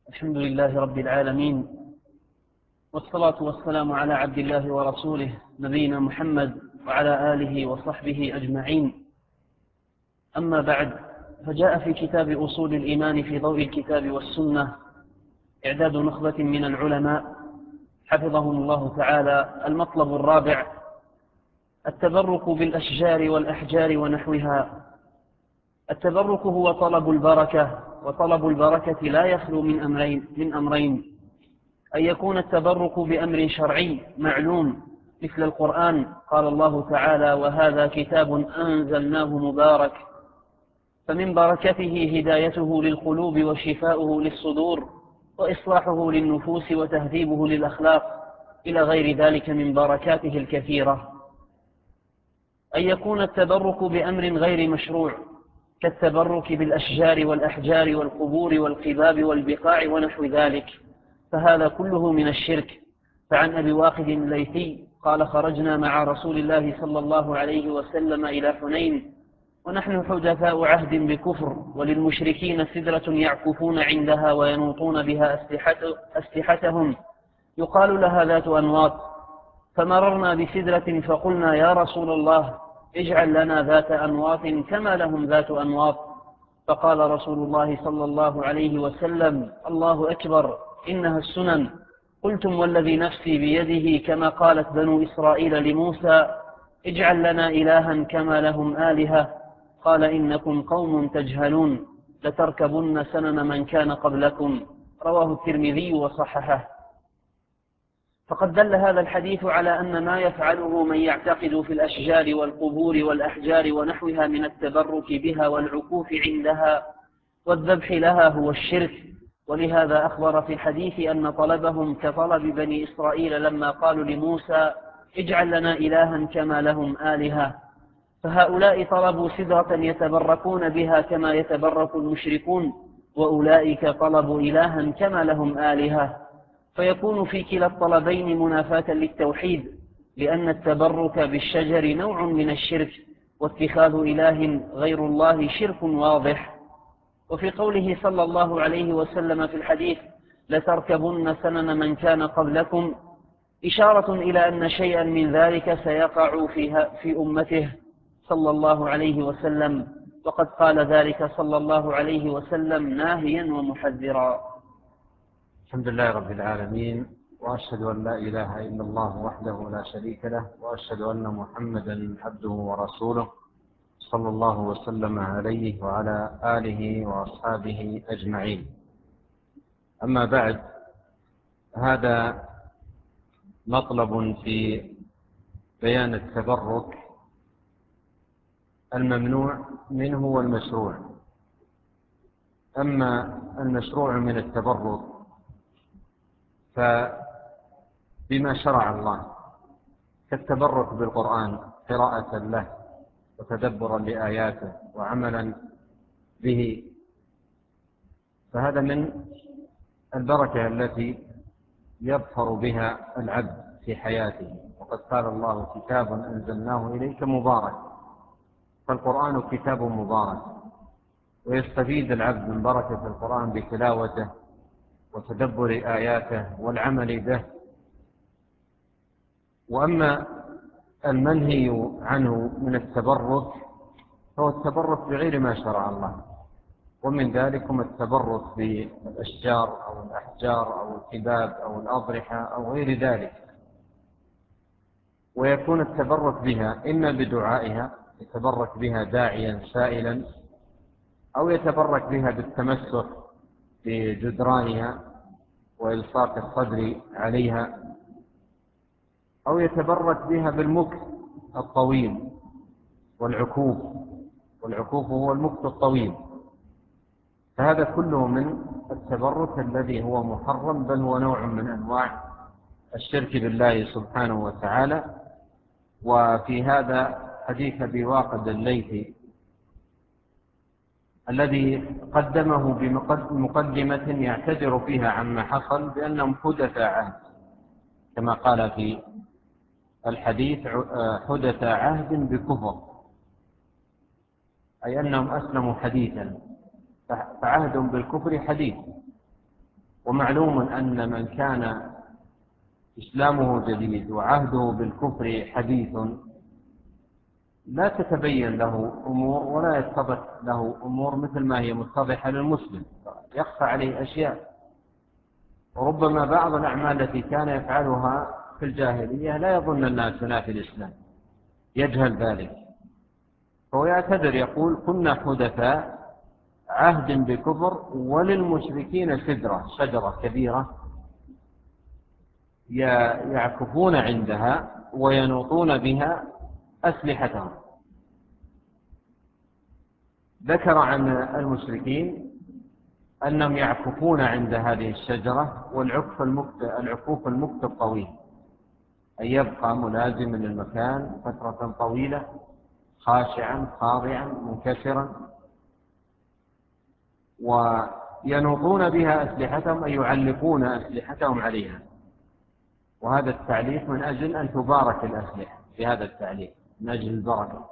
الحمد لله رب العالمين، والصلاة والسلام على عبد الله ورسوله نبينا محمد وعلى آله وصحبه أجمعين. أما بعد، فجاء في كتاب أصول الإيمان في ضوء الكتاب والسنة إعداد نخبة من العلماء حفظهم الله تعالى المطلب الرابع: التبرك بالأشجار والأحجار ونحوها. التبرك هو طلب البركة، وطلب البركة لا يخلو من أمرين: أن يكون التبرك بأمر شرعي معلوم مثل القرآن، قال الله تعالى: وهذا كتاب أنزلناه مبارك، فمن بركته هدايته للقلوب وشفاؤه للصدور وإصلاحه للنفوس وتهذيبه للأخلاق إلى غير ذلك من بركاته الكثيرة. أن يكون التبرك بأمر غير مشروع كالتبرك بالأشجار والأحجار والقبور والقباب والبقاع ونحو ذلك، فهذا كله من الشرك. فعن أبي واقد الليثي قال: خرجنا مع رسول الله صلى الله عليه وسلم إلى حنين ونحن حدثاء عهد بكفر، وللمشركين سدرة يعكفون عندها وينوطون بها أسلحتهم يقال لها ذات أنواط، فمررنا بسدرة فقلنا: يا رسول الله، اجعل لنا ذات أنواط كما لهم ذات أنواط. فقال رسول الله صلى الله عليه وسلم: الله أكبر، إنها السنن. قلتم: والذي نفسي بيده، كما قالت بنو إسرائيل لموسى: اجعل لنا إلها كما لهم آلهة. قال: إنكم قوم تجهلون، لتركبن سنن من كان قبلكم. رواه الترمذي وصححه. فقد دل هذا الحديث على أن ما يفعله من يعتقد في الأشجار والقبور والأحجار ونحوها من التبرك بها والعكوف عندها والذبح لها هو الشرك. ولهذا أخبر في الحديث أن طلبهم كطلب بني إسرائيل لما قالوا لموسى: اجعل لنا إلها كما لهم آلهة. فهؤلاء طلبوا سدرة يتبركون بها كما يتبرك المشركون، وأولئك طلبوا إلها كما لهم آلهة، فيكون في كلا الطلبين منافاة للتوحيد، لأن التبرك بالشجر نوع من الشرك، واتخاذ إله غير الله شرك واضح. وفي قوله صلى الله عليه وسلم في الحديث: لتركبن سنن من كان قبلكم، إشارة إلى أن شيئا من ذلك سيقع في أمته صلى الله عليه وسلم، وقد قال ذلك صلى الله عليه وسلم ناهيا ومحذرا. الحمد لله رب العالمين، وأشهد أن لا إله إلا الله وحده لا شريك له، وأشهد أن محمدا عبده ورسوله صلى الله وسلم عليه وعلى آله وأصحابه أجمعين. أما بعد، هذا مطلب في بيان التبرك الممنوع منه والمشروع. أما المشروع من التبرك فبما شرع الله كالتبرك بالقرآن قراءة له وتدبرا لآياته وعملا به، فهذا من البركة التي يظفر بها العبد في حياته. وقد قال الله: كتاب أنزلناه إليك مبارك. فالقرآن كتاب مبارك، ويستفيد العبد من بركة القرآن بتلاوته وتدبر آياته والعمل به. وأما المنهي عنه من التبرك فهو التبرك بغير ما شرع الله، ومن ذلكم التبرك بالأشجار أو الأحجار أو الكباب أو الأضرحة أو غير ذلك. ويكون التبرك بها إما بدعائها، يتبرك بها داعيا سائلا، أو يتبرك بها بالتمسك بجدرانها وإلصاق الصدر عليها، أو يتبرك بها بالمكث الطويل والعكوف هو المكث الطويل. فهذا كله من التبرك الذي هو محرم، بل هو نوع من أنواع الشرك بالله سبحانه وتعالى. وفي هذا حديث أبي واقد الليثي الذي قدمه بمقدمة يعتذر فيها عما حصل بأنهم حدث عهد، كما قال في الحديث: حدث عهد بكفر، أي أنهم أسلموا حديثا، فعهد بالكفر حديث. ومعلوم أن من كان إسلامه جديد وعهده بالكفر حديث لا تتبين له أمور ولا يتضح له أمور مثل ما هي متضحة للمسلم، يخفى عليه أشياء. وربما بعض الأعمال التي كان يفعلها في الجاهلية لا يظن أنها تنافي الإسلام، يجهل ذلك، فهو يعتذر يقول كنا حدثاء عهد بكفر وللمشركين شجرة كبيرة يعكفون عندها وينوطون بها أسلحتهم. ذكر عن المشركين أنهم يعكفون عند هذه الشجرة، والعكوف المكت الطويل، أن يبقى ملازما للمكان فترة طويلة خاشعا خاضعا منكسرا، وينوطون بها أسلحتهم أي يعلقون أسلحتهم عليها. وهذا التعليق من أجل أن تبارك الأسلحة، في هذا التعليق من أجل البركة.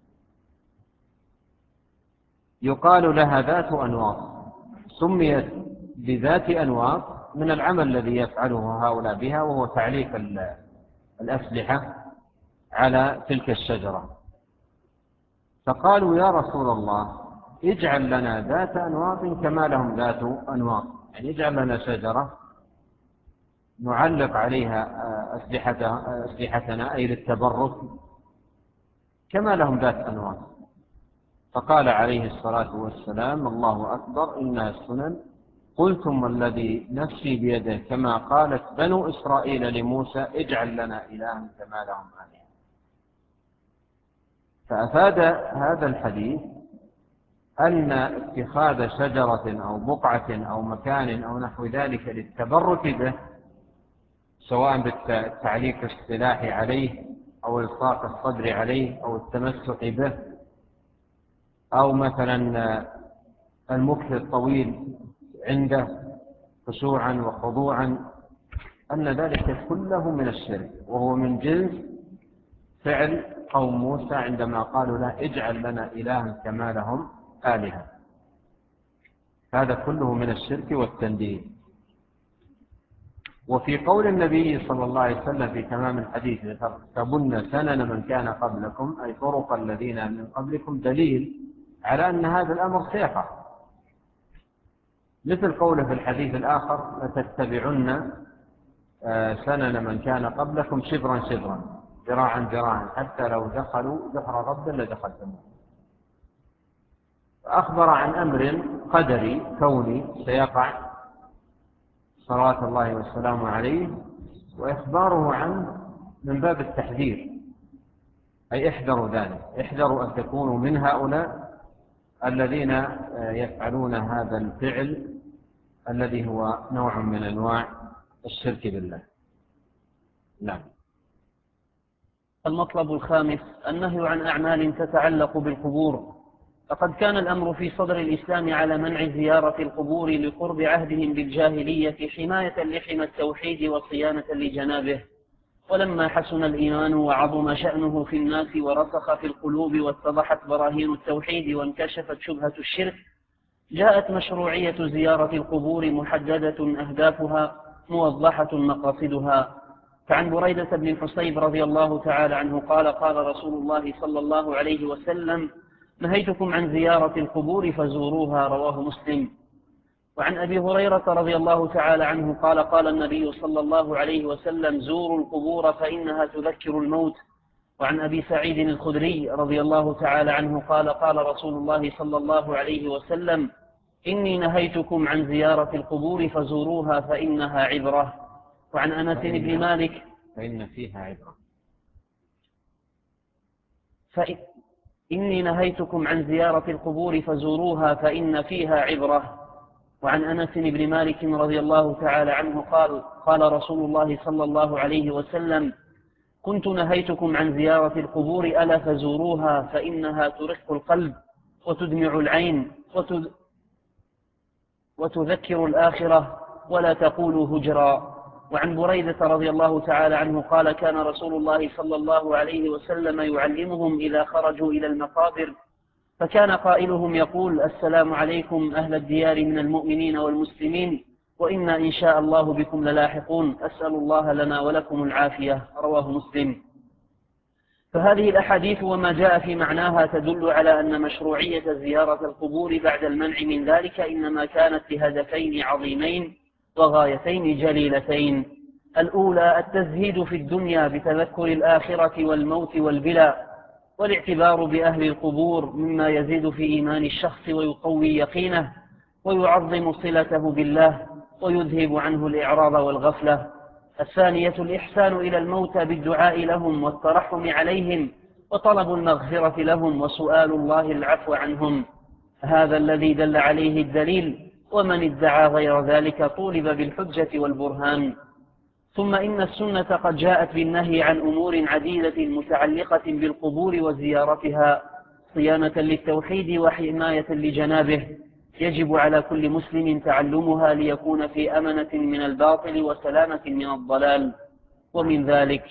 يقال لها ذات أنواط، سميت بذات أنواط من العمل الذي يفعله هؤلاء بها، وهو تعليق الأسلحة على تلك الشجرة. فقالوا يا رسول الله اجعل لنا ذات أنواط كما لهم ذات أنواط، يعني اجعل لنا شجرة نعلق عليها أسلحتنا أي للتبرك كما لهم ذات أنواط. فقال عليه الصلاة والسلام الله أكبر إنها السنن، قلتم والذي نفسي بيده كما قالت بنو إسرائيل لموسى اجعل لنا إلها كما لهم آلهة. فأفاد هذا الحديث أن اتخاذ شجرة أو بقعة أو مكان أو نحو ذلك للتبرك به، سواء بالتعليق السلاحي عليه أو إلصاق الصدر عليه أو التمسك به، أو مثلا المكث الطويل عنده خشوعا وخضوعا، أن ذلك كله من الشرك، وهو من جنس فعل قوم موسى عندما قالوا لا اجعل لنا إلها كما لهم آلهة. هذا كله من الشرك والتنديد. وفي قول النبي صلى الله عليه وسلم في تمام الحديث لتركبن سنن من كان قبلكم أي طرق الذين من قبلكم، دليل على أن هذا الأمر سيقع، مثل قوله في الحديث الآخر لتتبعن سنن من كان قبلكم شبرا شبرا ذراعا ذراعا حتى لو دخلوا جحر رب لدخلتموه. فأخبر عن أمر قدري كوني سيقع صلوات الله والسلام عليه، وإخباره عنه من باب التحذير، أي احذروا ذلك، احذروا أن تكونوا من هؤلاء الذين يفعلون هذا الفعل الذي هو نوع من أنواع الشرك بالله. نعم. المطلب الخامس النهي عن أعمال تتعلق بالقبور. فقد كان الأمر في صدر الإسلام على منع زيارة القبور لقرب عهدهم بالجاهلية حماية لحمى التوحيد وصيانة لجنابه، ولما حسن الإيمان وعظم شأنه في الناس ورسخ في القلوب واتضحت براهين التوحيد وانكشفت شبهة الشرك، جاءت مشروعية زيارة القبور محددة أهدافها موضحة مقاصدها. فعن بريدة بن الحصيب رضي الله تعالى عنه قال قال رسول الله صلى الله عليه وسلم نهيتكم عن زيارة القبور فزوروها، رواه مسلم. وعن أبي هريرة رضي الله تعالى عنه قال قال النبي صلى الله عليه وسلم زوروا القبور فإنها تذكر الموت. وعن أبي سعيد الخدري رضي الله تعالى عنه قال قال رسول الله صلى الله عليه وسلم إني نهيتكم عن زيارة القبور فزوروها فإنها عبرة. وعن أنس بن مالك فإن فيها عبرة. إني نهيتكم عن زيارة القبور فزوروها فإن فيها عبرة. وعن أنس بن مالك رضي الله تعالى عنه قال قال رسول الله صلى الله عليه وسلم كنت نهيتكم عن زيارة القبور ألا فزوروها فإنها ترق القلب وتدمع العين وتذكر الآخرة ولا تقولوا هجرا. وعن بريدة رضي الله تعالى عنه قال كان رسول الله صلى الله عليه وسلم يعلمهم إذا خرجوا إلى المقابر فكان قائلهم يقول السلام عليكم أهل الديار من المؤمنين والمسلمين وإنا إن شاء الله بكم للاحقون، أسأل الله لنا ولكم العافية. رواه مسلم. فهذه الأحاديث وما جاء في معناها تدل على أن مشروعية زيارة القبور بعد المنع من ذلك إنما كانت لهدفين عظيمين وغايتين جليلتين: الأولى التزهيد في الدنيا بتذكر الآخرة والموت والبلاء، والاعتبار بأهل القبور مما يزيد في إيمان الشخص ويقوي يقينه ويعظم صلته بالله ويذهب عنه الإعراض والغفلة. الثانية الإحسان إلى الموتى بالدعاء لهم والترحم عليهم وطلب المغفرة لهم وسؤال الله العفو عنهم. هذا الذي دل عليه الدليل، ومن ادعى غير ذلك طولب بالحجة والبرهان. ثم إن السنة قد جاءت بالنهي عن أمور عديدة متعلقة بالقبور وزيارتها صيانة للتوحيد وحماية لجنابه، يجب على كل مسلم تعلمها ليكون في أمنة من الباطل وسلامة من الضلال. ومن ذلك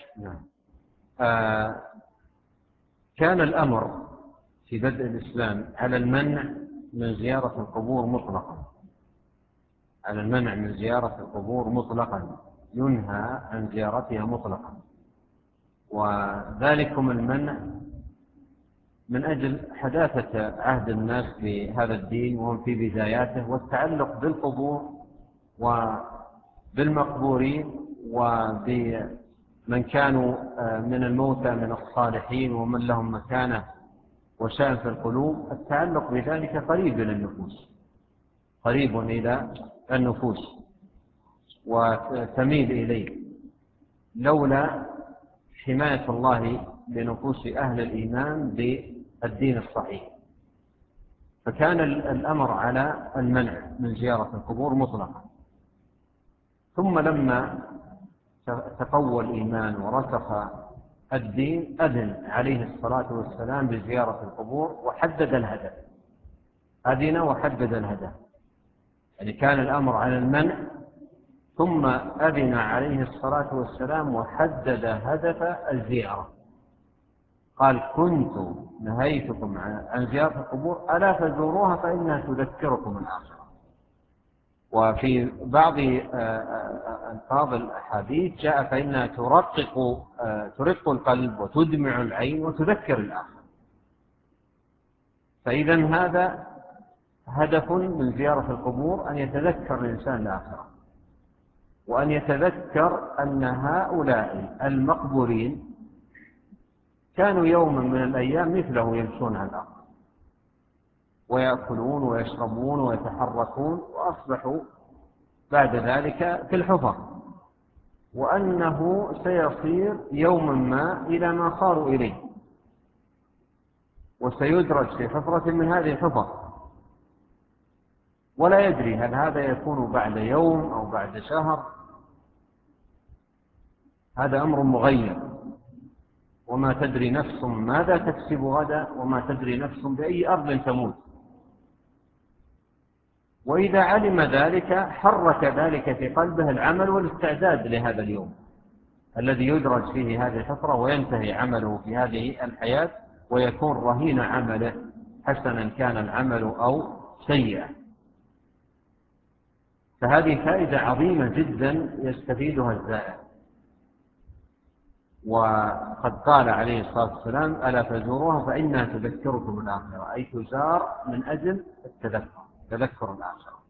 كان الأمر في بدء الإسلام على المنع من زيارة القبور مطلقا، على المنع من زيارة القبور مطلقا، ينهى عن زيارتها مطلقا، وذلكم المنع من أجل حداثة عهد الناس بهذا الدين وهم في بداياته، والتعلق بالقبور وبالمقبورين وبمن كانوا من الموتى من الصالحين ومن لهم مكانة وشأن في القلوب. التعلق بذلك قريب للنفوس، قريب إلى النفوس وتميل إليه، لولا حماية الله لنفوس أهل الإيمان بالدين الصحيح. فكان الأمر على المنع من زيارة القبور مطلقا. ثم لما تقوى الإيمان ورسخ الدين أذن عليه الصلاة والسلام بزيارة القبور وحدد الهدف، أذن وحدد الهدف، يعني كان الأمر على المنع ثم أذن عليه الصلاة والسلام وحدد هدف الزيارة. قال: كنت نهيتكم عن زيارة القبور ألا فزوروها فإنها تذكركم الآخرة. وفي بعض ألفاظ الأحاديث جاء فإنها ترق القلب وتدمع العين وتذكر الآخرة. فإذا هذا هدف من زيارة القبور، أن يتذكر الإنسان الآخرة، وأن يتذكر أن هؤلاء المقبورين كانوا يوما من الأيام مثله يمشون على الأرض ويأكلون ويشربون ويتحركون، وأصبحوا بعد ذلك في الحفر، وأنه سيصير يوما ما إلى ما صاروا إليه، وسيدرج في حفرة من هذه الحفر، ولا يدري هل هذا يكون بعد يوم أو بعد شهر. هذا أمر مغير، وما تدري نفس ماذا تكسب غدا، وما تدري نفس بأي أرض تموت. وإذا علم ذلك حرك ذلك في قلبه العمل والاستعداد لهذا اليوم الذي يدرج فيه هذه الحفرة وينتهي عمله في هذه الحياة، ويكون رهين عمله حسنا كان العمل أو سيئا. فهذه فائدة عظيمة جدا يستفيدها الزائر. وقد قال عليه الصلاة والسلام: ألا فزوروها فإنها تذكركم الآخرة، أي تزار من أجل تذكر الآخرة.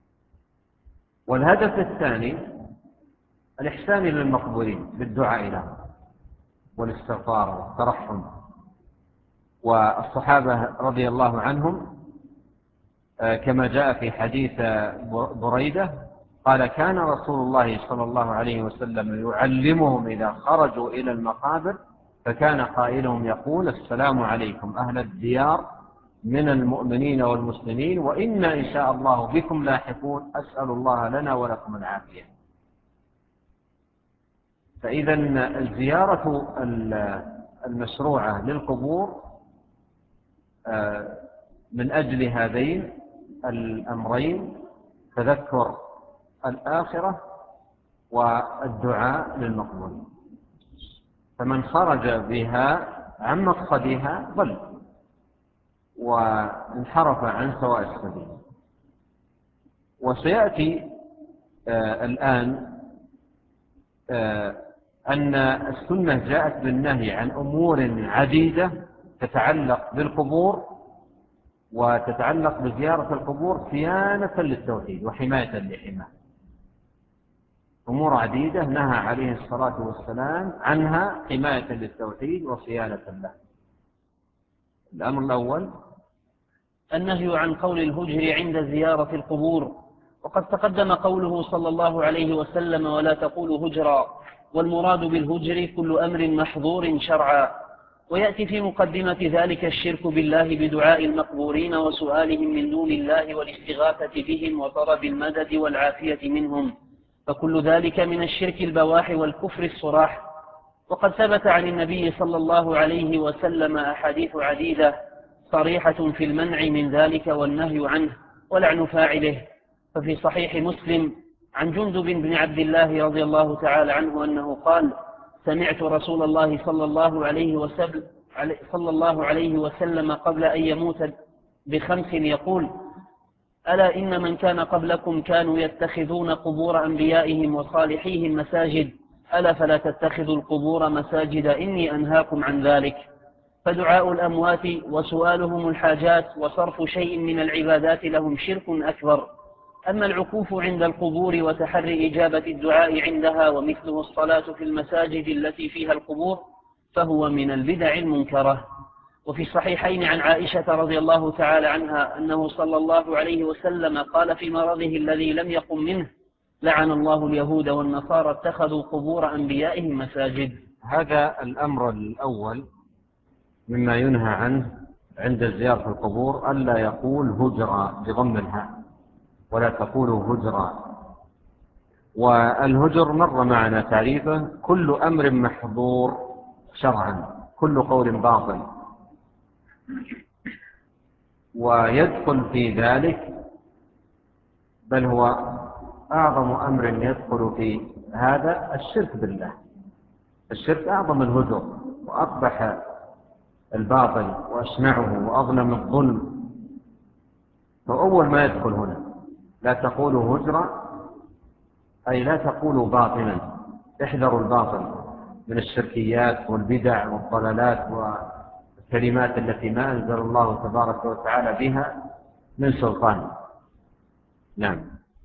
والهدف الثاني الإحسان للمقبورين بالدعاء لهم والاستغفار والترحم. والصحابة رضي الله عنهم كما جاء في حديث بريدة قال: كان رسول الله صلى الله عليه وسلم يعلمهم إذا خرجوا إلى المقابر، فكان قائلهم يقول: السلام عليكم أهل الديار من المؤمنين والمسلمين، وإنا إن شاء الله بكم لاحقون، أسأل الله لنا ولكم العافية. فإذا الزيارة المشروعة للقبور من أجل هذين الأمرين: تذكر الآخرة والدعاء للمقبورين. فمن خرج بها عن مقصدها ضل وانحرف عن سواء السبيل. وسيأتي الآن أن السنة جاءت بالنهي عن أمور عديدة تتعلق بالقبور وتتعلق بزيارة القبور صيانة للتوحيد وحماية لحماه. أمور عديدة نهى عليه الصلاة والسلام عنها حماية للتوحيد وصيانة له. الأمر الأول النهي عن قول الهجر عند زيارة القبور، وقد تقدم قوله صلى الله عليه وسلم: ولا تقولوا هجرا، والمراد بالهجر كل أمر محظور شرعا. ويأتي في مقدمة ذلك الشرك بالله بدعاء المقبورين وسؤالهم من دون الله والاستغاثة بهم وطلب المدد والعافية منهم، فكل ذلك من الشرك البواح والكفر الصراح. وقد ثبت عن النبي صلى الله عليه وسلم أحاديث عديدة صريحة في المنع من ذلك والنهي عنه ولعن فاعله. ففي صحيح مسلم عن جندب بن عبد الله رضي الله تعالى عنه أنه قال: سمعت رسول الله صلى الله عليه وسلم قبل أن يموت ب5 يقول: ألا إن من كان قبلكم كانوا يتخذون قبور أنبيائهم وصالحيهم مساجد، ألا فلا تتخذوا القبور مساجد، إني أنهاكم عن ذلك. فدعاء الأموات وسؤالهم الحاجات وصرف شيء من العبادات لهم شرك أكبر. أما العكوف عند القبور وتحري إجابة الدعاء عندها ومثله الصلاة في المساجد التي فيها القبور فهو من البدع المنكرة. وفي الصحيحين عن عائشة رضي الله تعالى عنها أنه صلى الله عليه وسلم قال في مرضه الذي لم يقم منه: لعن الله اليهود والنصارى اتخذوا قبور أنبيائهم مساجد. هذا الأمر الأول مما ينهى عنه عند زيارة القبور، ألا يقول هجرا بضم الهاء، ولا تقولوا هجرا. والهجر مر معنا تعريفه: كل أمر محظور شرعا، كل قول باطل. ويدخل في ذلك، بل هو أعظم أمر يدخل في هذا، الشرك بالله. الشرك أعظم الهجر وأقبح الباطل وأشنعه وأظلم الظلم. فأول ما يدخل هنا: لا تقولوا هجرا، أي لا تقولوا باطلا، احذروا الباطل من الشركيات والبدع والضلالات والكلمات التي ما أنزل الله تبارك وتعالى بها من سلطان. نعم.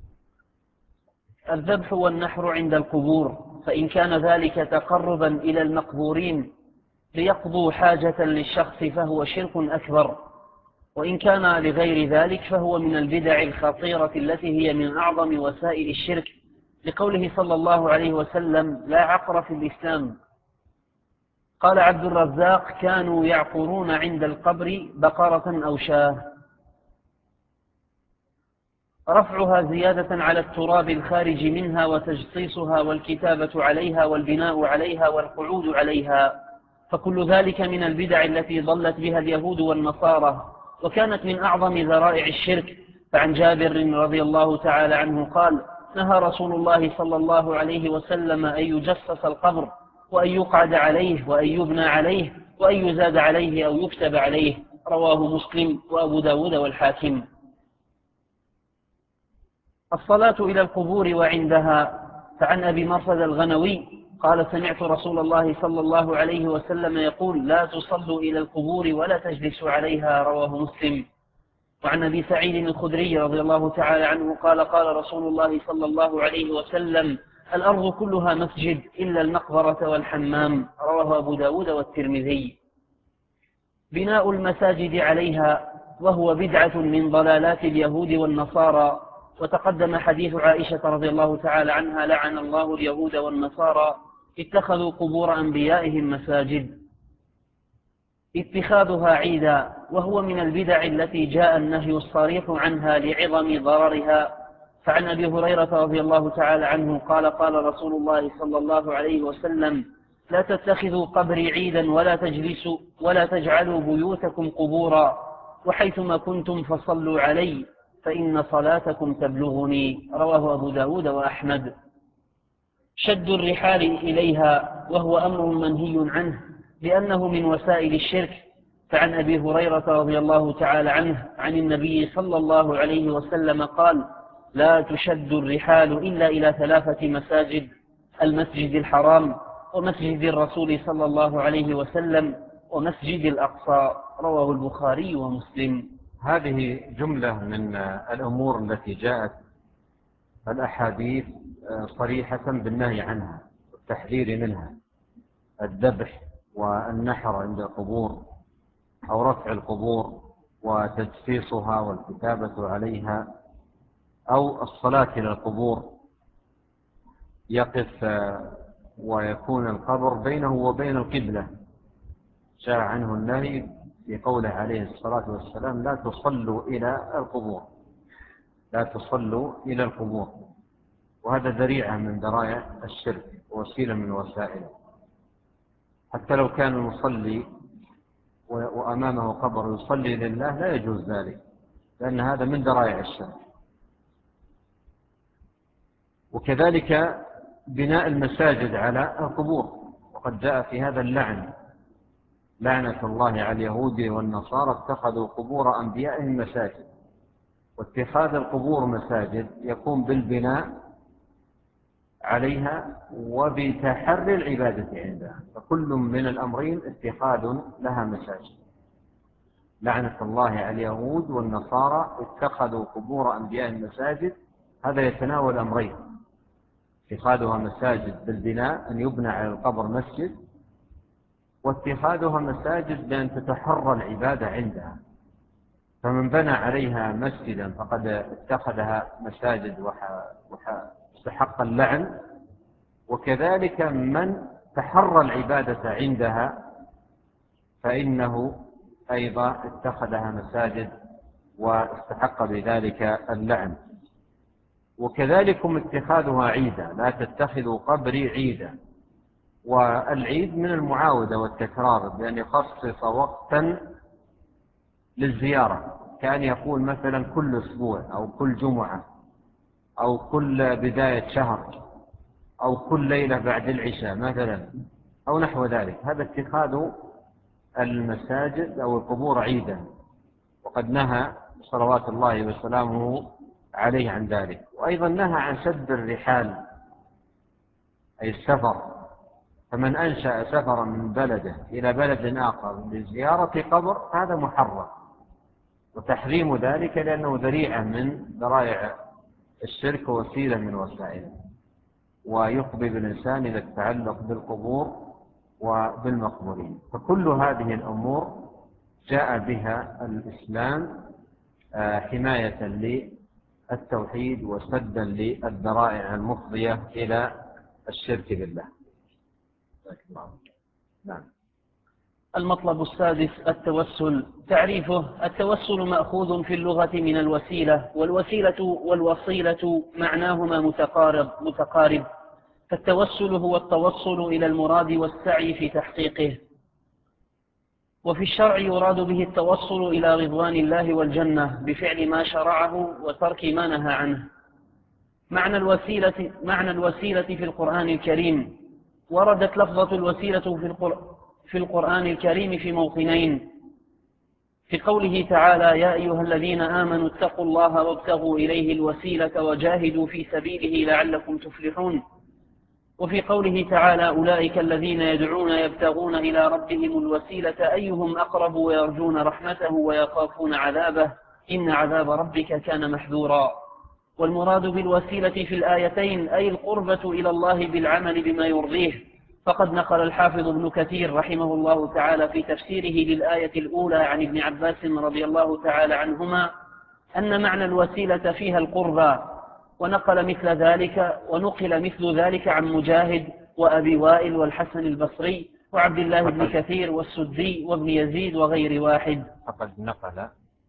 الذبح والنحر عند القبور، فإن كان ذلك تقربا إلى المقبورين ليقضوا حاجة للشخص فهو شرك أكبر، وإن كان لغير ذلك فهو من البدع الخطيرة التي هي من أعظم وسائل الشرك، لقوله صلى الله عليه وسلم: لا عقر في الإسلام. قال عبد الرزاق: كانوا يعقرون عند القبر بقرة أو شاة. رفعها زيادة على التراب الخارج منها وتجصيصها والكتابة عليها والبناء عليها والقعود عليها، فكل ذلك من البدع التي ضلت بها اليهود والنصارى، وكانت من أعظم ذرائع الشرك. فعن جابر رضي الله تعالى عنه قال: نهى رسول الله صلى الله عليه وسلم أن يجصص القبر، وأن يقعد عليه، وأن يبنى عليه، وأن يزاد عليه أو يكتب عليه. رواه مسلم وأبو داود والحاكم. الصلاة إلى القبور وعندها، فعن أبي مرصد الغنوي قال: سمعت رسول الله صلى الله عليه وسلم يقول: لا تصلوا إلى القبور ولا تجلسوا عليها. رواه مسلم. وعن أبي سعيد الخدري رضي الله تعالى عنه قال: قال رسول الله صلى الله عليه وسلم: الأرض كلها مسجد إلا المقبرة والحمام. رواه أبو داود والترمذي. بناء المساجد عليها، وهو بدعة من ضلالات اليهود والنصارى. وتقدم حديث عائشة رضي الله تعالى عنها: لعن الله اليهود والنصارى اتخذوا قبور أنبيائهم مساجد. اتخاذها عيدا، وهو من البدع التي جاء النهي الصريح عنها لعظم ضررها. فعن أبي هريرة رضي الله تعالى عنه قال: قال رسول الله صلى الله عليه وسلم: لا تتخذوا قبري عيدا ولا تجعلوا بيوتكم قبورا، وحيثما كنتم فصلوا علي فإن صلاتكم تبلغني. رواه أبو داود وأحمد. شد الرحال إليها، وهو أمر منهي عنه لأنه من وسائل الشرك. فعن أبي هريرة رضي الله تعالى عنه عن النبي صلى الله عليه وسلم قال: لا تشد الرحال إلا إلى 3 مساجد: المسجد الحرام، ومسجد الرسول صلى الله عليه وسلم، ومسجد الأقصى. رواه البخاري ومسلم. هذه جملة من الأمور التي جاءت الأحاديث صريحة بالنهي عنها والتحذير منها: الذبح والنحر عند القبور، أو رفع القبور وتجسيسها والكتابة عليها، أو الصلاة إلى القبور، يقف ويكون القبر بينه وبين القبلة. جاء عنه النهي في قوله عليه الصلاة والسلام: لا تصلوا إلى القبور، لا تصلوا إلى القبور. وهذا ذريعة من ذرائع الشرك، ووسيلة من وسائله. حتى لو كان المصلي وأمامه قبر يصلي لله لا يجوز ذلك، لأن هذا من ذرائع الشرك. وكذلك بناء المساجد على القبور، وقد جاء في هذا اللعن: لعنة الله على اليهود والنصارى اتخذوا قبور أنبيائهم مساجد. واتخاذ القبور مساجد يكون بالبناء عليها وبتحري العبادة عندها، فكل من الأمرين اتخاذ لها مساجد. لعنة الله على اليهود والنصارى اتخذوا قبور أنبيائهم مساجد، هذا يتناول أمرين: اتخاذها مساجد بالبناء، أن يبنى على القبر مسجد، واتخاذها مساجد بأن تتحرى العبادة عندها. فمن بنى عليها مسجدا فقد اتخذها مساجد واستحق اللعن، وكذلك من تحرى العبادة عندها فإنه أيضا اتخذها مساجد واستحق بذلك اللعن. وكذلكم اتخاذها عيدا: لا تتخذوا قبري عيدا. والعيد من المعاودة والتكرار، بأن يخصص وقتا للزيارة، كأن يقول مثلا كل أسبوع، أو كل جمعة، أو كل بداية شهر، أو كل ليلة بعد العشاء مثلا، أو نحو ذلك. هذا اتخاذ المساجد أو القبور عيدا، وقد نهى صلوات الله وسلامه عليه عن ذلك. وأيضا نهى عن شد الرحال، أي السفر. فمن أنشأ سفرا من بلده إلى بلد آخر لزيارة قبر هذا محرم، وتحريم ذلك لأنه ذريعة من ذرائع الشرك ووسيلة من وسائله، ويفضي بالإنسان إلى التعلق بالقبور وبالمقبورين. فكل هذه الأمور جاء بها الإسلام حماية للتوحيد وسدا للذرائع المفضية إلى الشرك بالله. نعم. المطلب السادس: التوسل. تعريفه: التوسل مأخوذ في اللغة من الوسيلة، والوسيلة والوصيلة معناهما متقارب. فالتوسل هو التوصل إلى المراد والسعي في تحقيقه. وفي الشرع يراد به التوصل إلى رضوان الله والجنة بفعل ما شرعه وترك ما نهى عنه. معنى الوسيلة في القرآن الكريم: وردت لفظة الوسيلة في القرآن الكريم في موطنين: في قوله تعالى: يا أيها الذين آمنوا اتقوا الله وابتغوا إليه الوسيلة وجاهدوا في سبيله لعلكم تفلحون. وفي قوله تعالى: أولئك الذين يدعون يبتغون إلى ربهم الوسيلة أيهم أقرب ويرجون رحمته ويخافون عذابه إن عذاب ربك كان محذورا. والمراد بالوسيلة في الآيتين أي القربة إلى الله بالعمل بما يرضيه. فقد نقل الحافظ ابن كثير رحمه الله تعالى في تفسيره للآية الأولى عن ابن عباس رضي الله تعالى عنهما أن معنى الوسيلة فيها القربى، ونقل مثل ذلك عن مجاهد وأبي وائل والحسن البصري وعبد الله بن كثير والسدي وابن يزيد وغير واحد. فقد نقل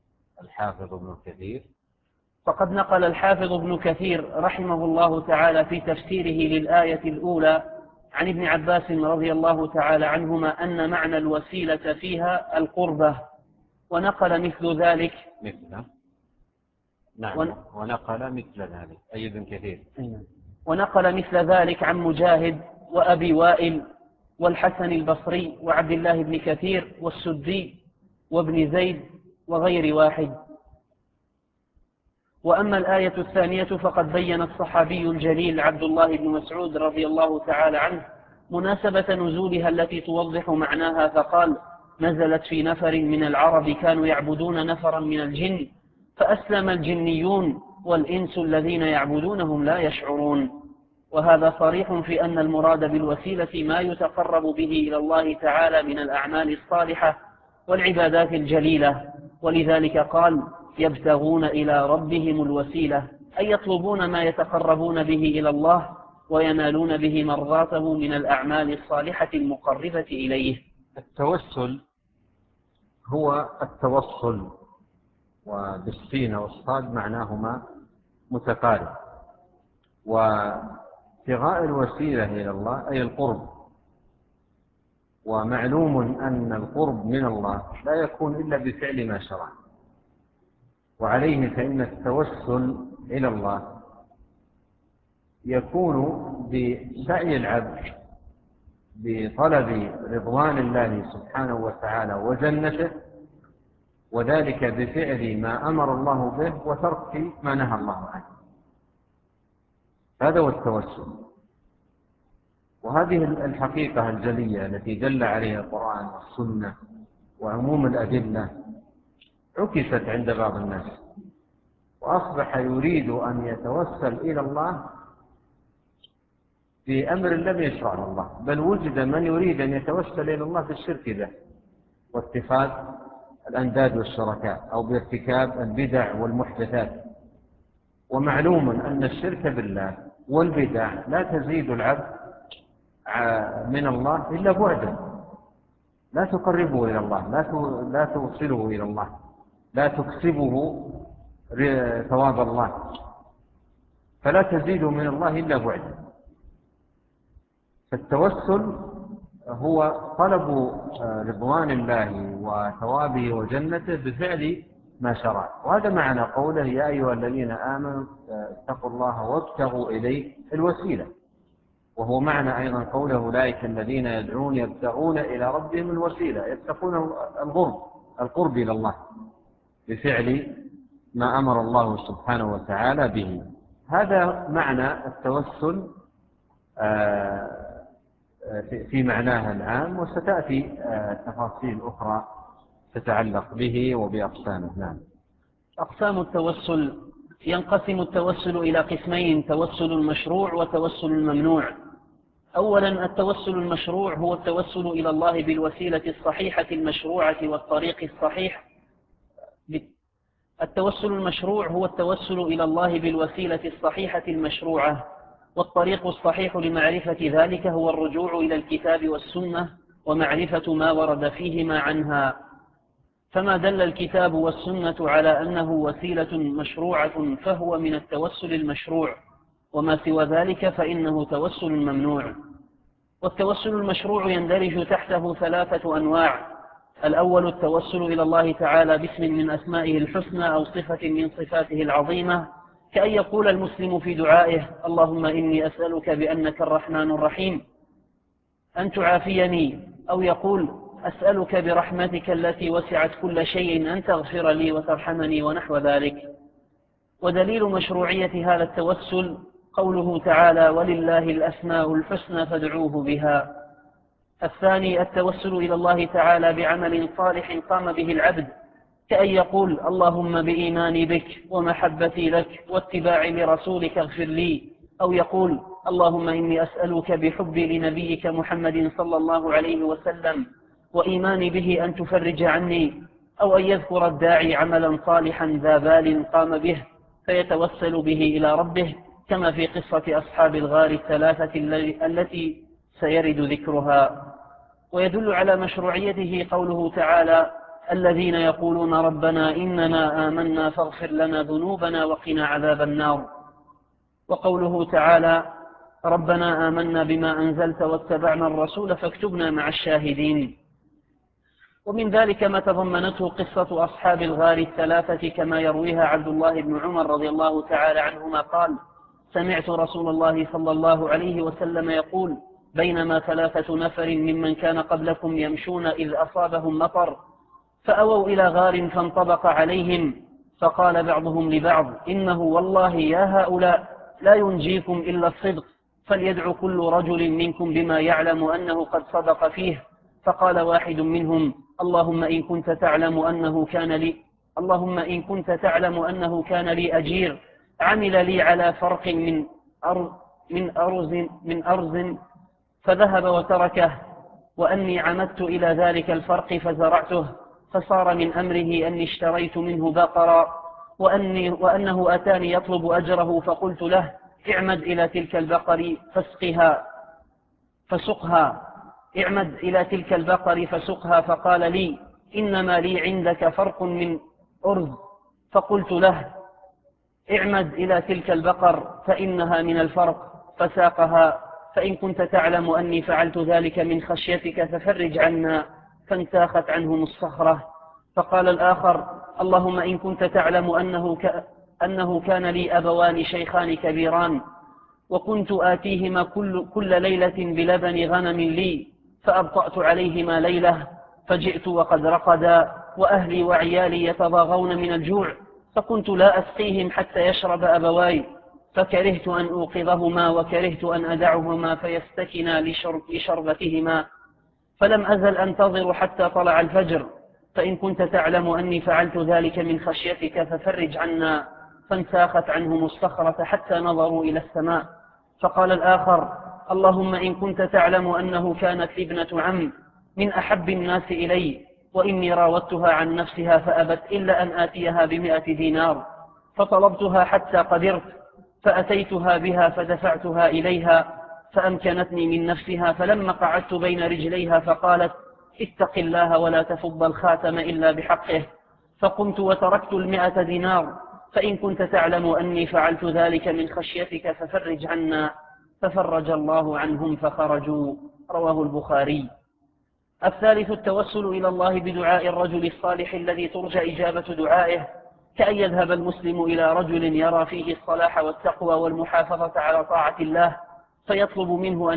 الحافظ ابن كثير رحمه الله تعالى في تفسيره للآية الأولى عن ابن عباس رضي الله تعالى عنهما أن معنى الوسيلة فيها القربة، ونقل مثل ذلك أي ابن كثير، ونقل مثل ذلك عن مجاهد وأبي وائل والحسن البصري وعبد الله بن كثير والسدي وابن زيد وغير واحد. وأما الآية الثانية فقد بين الصحابي الجليل عبد الله بن مسعود رضي الله تعالى عنه مناسبة نزولها التي توضح معناها فقال: نزلت في نفر من العرب كانوا يعبدون نفرا من الجن فأسلم الجنيون والإنس الذين يعبدونهم لا يشعرون. وهذا صريح في أن المراد بالوسيلة ما يتقرب به إلى الله تعالى من الأعمال الصالحة والعبادات الجليلة، ولذلك قال: يبتغون إلى ربهم الوسيلة، أي يطلبون ما يتقربون به إلى الله وينالون به مرضاته من الأعمال الصالحة المقربة إليه. التوسل هو التوصل، وبالسين والصاد معناهما متقارب، وابتغاء الوسيلة إلى الله أي القرب. ومعلوم أن القرب من الله لا يكون إلا بفعل ما شرع، وعليه فإن التوسل إلى الله يكون بسعي العبد بطلب رضوان الله سبحانه وتعالى وجنته، وذلك بفعل ما أمر الله به وترك ما نهى الله عنه. هذا هو التوسل. وهذه الحقيقة الجلية التي دل عليها القرآن والسنة وعموم الأدلة عكست عند بعض الناس، وأصبح يريد أن يتوسل إلى الله في أمر لم يشرعه الله، بل وجد من يريد أن يتوسل إلى الله في الشرك به واتخاذ الأنداد والشركاء، أو بارتكاب البدع والمحدثات. ومعلوم أن الشرك بالله والبدع لا تزيد العبد من الله إلا بعدا، لا تقربه إلى الله، لا توصله إلى الله، لا تكسبه ثواب الله، فلا تزيد من الله إلا بعدا. فالتوسل هو طلب رضوان الله وثوابه وجنته بفعل ما شرع. وهذا معنى قوله: يا أيها الذين آمنوا اتقوا الله وابتغوا إليه الوسيلة. وهو معنى أيضا قوله: أولئك الذين يدعون يبتغون إلى ربهم الوسيلة، يتقون القرب إلى الله بفعل ما أمر الله سبحانه وتعالى به. هذا معنى التوسل في معناها العام، وستأتي تفاصيل أخرى تتعلق به وبأقسامه. نعم. أقسام التوسل: ينقسم التوسل إلى قسمين: توسل مشروع وتوسل ممنوع. أولا، التوسل المشروع هو التوسل إلى الله بالوسيلة الصحيحة المشروعة والطريق الصحيح. التوسل المشروع هو التوسل إلى الله بالوسيلة الصحيحة المشروعة، والطريق الصحيح لمعرفة ذلك هو الرجوع إلى الكتاب والسنة ومعرفة ما ورد فيهما عنها. فما دل الكتاب والسنة على أنه وسيلة مشروعة فهو من التوسل المشروع، وما سوى ذلك فإنه توسل ممنوع. والتوسل المشروع يندرج تحته 3 أنواع: الأول التوسل إلى الله تعالى باسم من أسمائه الحسنى أو صفة من صفاته العظيمة، كأن يقول المسلم في دعائه: اللهم إني أسألك بأنك الرحمن الرحيم أن تعافيني، أو يقول: أسألك برحمتك التي وسعت كل شيء أن تغفر لي وترحمني، ونحو ذلك. ودليل مشروعية هذا التوسل قوله تعالى: ولله الأسماء الحسنى فادعوه بها. الثاني التوسل إلى الله تعالى بعمل صالح قام به العبد، كأن يقول: اللهم بإيماني بك ومحبتي لك واتباعي لرسولك اغفر لي، أو يقول: اللهم إني أسألك بحبي لنبيك محمد صلى الله عليه وسلم وإيماني به أن تفرج عني، أو أن يذكر الداعي عملا صالحا ذا بال قام به فيتوسل به إلى ربه، كما في قصة أصحاب الغار الثلاثة التي سيرد ذكرها. ويدل على مشروعيته قوله تعالى: الذين يقولون ربنا إننا آمنا فاغفر لنا ذنوبنا وقنا عذاب النار. وقوله تعالى: ربنا آمنا بما أنزلت واتبعنا الرسول فاكتبنا مع الشاهدين. ومن ذلك ما تضمنته قصة أصحاب الغار الثلاثة، كما يرويها عبد الله بن عمر رضي الله تعالى عنهما قال: سمعت رسول الله صلى الله عليه وسلم يقول: بينما 3 نفر ممن كان قبلكم يمشون إذ أصابهم مطر، فأووا إلى غار فانطبق عليهم، فقال بعضهم لبعض: إنه والله يا هؤلاء لا ينجيكم إلا الصدق، فليدعو كل رجل منكم بما يعلم أنه قد صدق فيه. فقال واحد منهم: اللهم إن كنت تعلم أنه كان لي أجير عمل لي على فرق من أرز فذهب وتركه، وأني عمدت إلى ذلك الفرق فزرعته، فصار من أمره أني اشتريت منه بقرا، وأنه أتاني يطلب أجره، فقلت له: اعمد إلى تلك البقر فسقها. فقال لي: إنما لي عندك فرق من أرز. فقلت له: اعمد إلى تلك البقر فإنها من الفرق، فساقها. فإن كنت تعلم أني فعلت ذلك من خشيتك ففرج عنا. فانتاخت عنهم الصخرة. فقال الآخر: اللهم إن كنت تعلم أنه كان لي أبوان شيخان كبيران، وكنت آتيهما كل ليلة بلبن غنم لي، فأبطأت عليهما ليلة، فجئت وقد رقدا، وأهلي وعيالي يتضاغون من الجوع، فكنت لا أسقيهم حتى يشرب أبواي، فكرهت أن أوقظهما وكرهت أن أدعهما فيستكنا لشربتهما، فلم أزل أنتظر حتى طلع الفجر. فإن كنت تعلم أني فعلت ذلك من خشيتك ففرج عنا. فانساخت عنهم الصخرة حتى نظروا إلى السماء. فقال الآخر: اللهم إن كنت تعلم أنه كانت لي ابنة عم من أحب الناس إلي، وإني راودتها عن نفسها فأبت إلا أن آتيها ب100 دينار، فطلبتها حتى قدرت، فأتيتها بها فدفعتها إليها فأمكنتني من نفسها، فلما قعدت بين رجليها فقالت: اتق الله ولا تفض الخاتم إلا بحقه، فقمت وتركت 100 دينار. فإن كنت تعلم أني فعلت ذلك من خشيتك ففرج عنا. ففرج الله عنهم فخرجوا. رواه البخاري. الثالث التوسل إلى الله بدعاء الرجل الصالح الذي ترجى إجابة دعائه، كأن يذهب المسلم إلى رجل يرى فيه الصلاح والتقوى والمحافظة على طاعة الله، فيطلب منه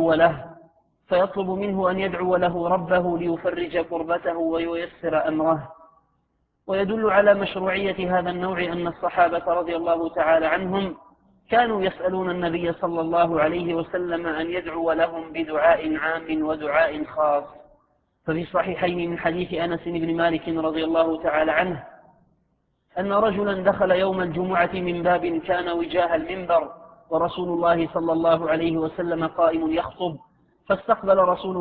أن يدعو له ربه ليفرج كربته وييسر أمره. ويدل على مشروعية هذا النوع أن الصحابة رضي الله تعالى عنهم كانوا يسألون النبي صلى الله عليه وسلم أن يدعو لهم بدعاء عام ودعاء خاص. ففي الصحيحين من حديث أنس بن مالك رضي الله تعالى عنه أن رجلا دخل يوم الجمعة من باب كان وجاه المنبر، ورسول الله صلى الله عليه وسلم قائم يخطب، فاستقبل رسول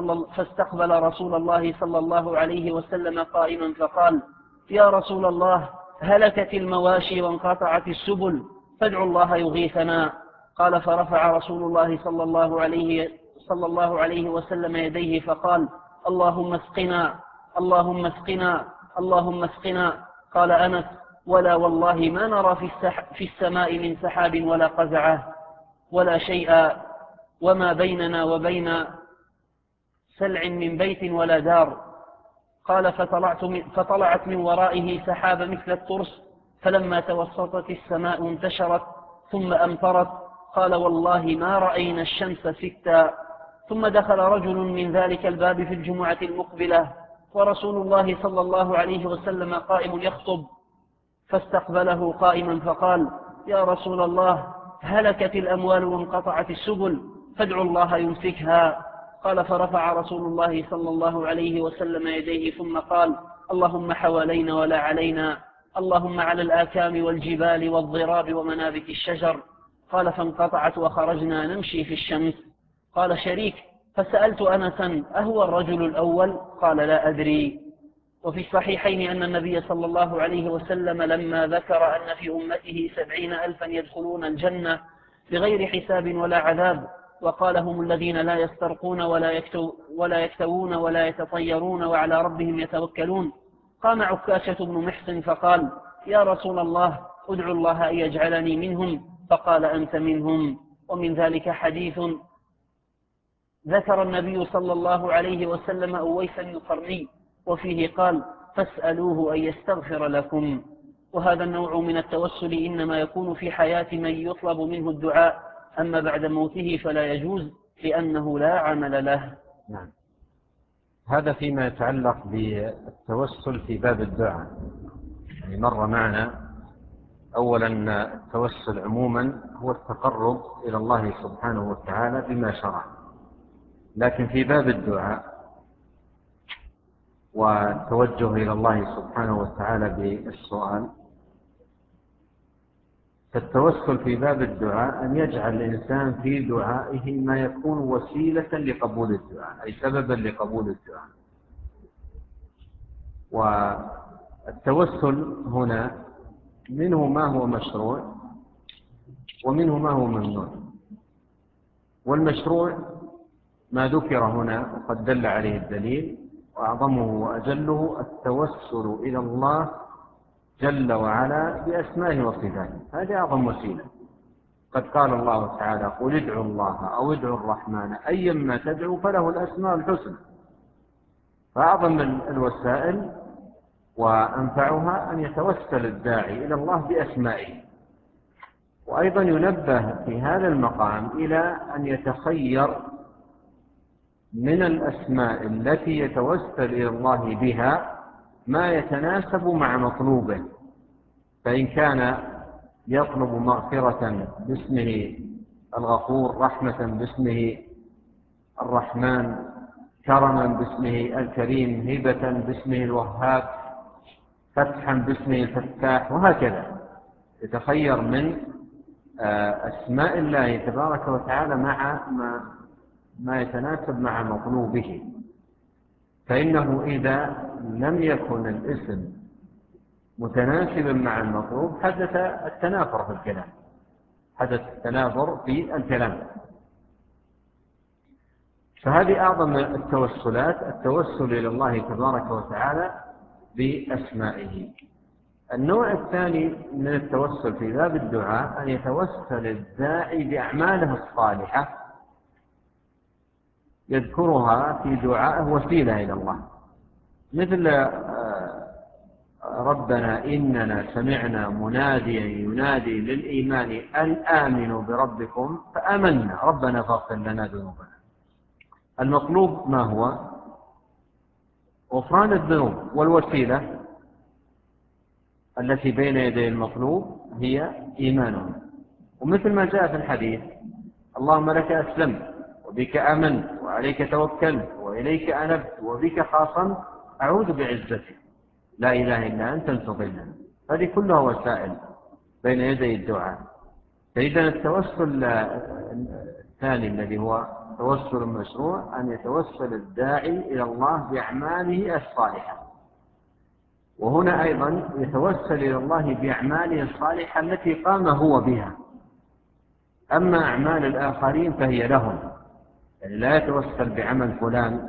الله صلى الله عليه وسلم قائما فقال: يا رسول الله، هلكت المواشي وانقطعت السبل، فادعوا الله يغيثنا. قال: فرفع رسول الله صلى الله عليه وسلم يديه فقال: اللهم اسقنا، اللهم اسقنا، اللهم اسقنا. قال أنس: ولا والله ما نرى في السماء من سحاب ولا قزعة ولا شيئا، وما بيننا وبين سلع من بيت ولا دار. قال: فطلعت من ورائه سحاب مثل الترس، فلما توسطت السماء انتشرت ثم أمطرت. قال: والله ما رأينا الشمس ستا. ثم دخل رجل من ذلك الباب في الجمعة المقبلة، ورسول الله صلى الله عليه وسلم قائم يخطب، فاستقبله قائما فقال: يا رسول الله، هلكت الأموال وانقطعت السبل، فادعوا الله يمسكها. قال: فرفع رسول الله صلى الله عليه وسلم يديه ثم قال: اللهم حوالينا ولا علينا، اللهم على الآكام والجبال والضراب ومنابت الشجر. قال: فانقطعت وخرجنا نمشي في الشمس. قال شريك: فسألت أنسا: أهو الرجل الأول؟ قال: لا أدري. وفي الصحيحين أن النبي صلى الله عليه وسلم لما ذكر أن في أمته 70,000 يدخلون الجنة بغير حساب ولا عذاب، وقال: هم الذين لا يسترقون ولا يكتوون ولا يتطيرون وعلى ربهم يتوكلون، قام عكاشة بن محصن فقال: يا رسول الله، ادعو الله أن يجعلني منهم. فقال: أنت منهم. ومن ذلك حديث ذكر النبي صلى الله عليه وسلم أويسا القرني، وفيه قال: فاسألوه أن يستغفر لكم. وهذا النوع من التوسل إنما يكون في حياة من يطلب منه الدعاء، أما بعد موته فلا يجوز، لأنه لا عمل له. نعم. هذا فيما يتعلق بالتوسل في باب الدعاء. يعني مر معنا أولا التوسل عموما هو التقرب إلى الله سبحانه وتعالى بما شرع، لكن في باب الدعاء والتوجه إلى الله سبحانه وتعالى بالسؤال، فالتوسل في باب الدعاء أن يجعل الإنسان في دعائه ما يكون وسيلة لقبول الدعاء، أي سببا لقبول الدعاء. والتوسل هنا منه ما هو مشروع ومنه ما هو ممنوع. والمشروع ما ذكر هنا وقد دل عليه الدليل، وأعظمه وأجله التوسل إلى الله جل وعلا بأسمائه وصفاته، هذه أعظم وسيلة. قد قال الله تعالى: قل ادعوا الله أو ادعوا الرحمن أيما تدعوا فله الأسماء الحسنى. فأعظم الوسائل وأنفعها أن يتوسل الداعي إلى الله بأسمائه. وأيضا ينبه في هذا المقام إلى أن يتخير من الأسماء التي يتوسل إلى الله بها ما يتناسب مع مطلوبه، فإن كان يطلب مغفرة باسمه الغفور، رحمة باسمه الرحمن، كرما باسمه الكريم، هبة باسمه الوهاب، فتحا باسمه الفتاح، وهكذا يتخير من أسماء الله تبارك وتعالى مع ما يتناسب مع مطلوبه. فإنه إذا لم يكن الاسم متناسبا مع المطلوب حدث التنافر في الكلام، حدث التنافر في الكلام. فهذه أعظم التوسلات، التوسل إلى الله تبارك وتعالى بأسمائه. النوع الثاني من التوسل في باب الدعاء أن يتوسل الداعي بأعماله الصالحة يذكرها في دعائه وسيلة إلى الله، مثل ربنا إننا سمعنا مناديا ينادي للإيمان أن آمنوا بربكم فآمنا ربنا فاغفر لنا ذنوبنا. المطلوب ما هو؟ غفران الذنوب، والوسيلة التي بين يدي المطلوب هي إيماننا. ومثل ما جاء في الحديث: اللهم لك أسلمت وبك آمنت وعليك توكلت وإليك أنبت وبك خاصمت أعوذ بعزتك لا إله إلا أنت أن تضلني. هذه كلها وسائل بين يدي الدعاء. فإذا التوسل الثاني الذي هو توسل مشروع أن يتوسل الداعي إلى الله بأعماله الصالحة. وهنا أيضا يتوسل إلى الله بأعماله الصالحة التي قام هو بها، أما أعمال الآخرين فهي لهم، يعني لا يتوسل بعمل فلان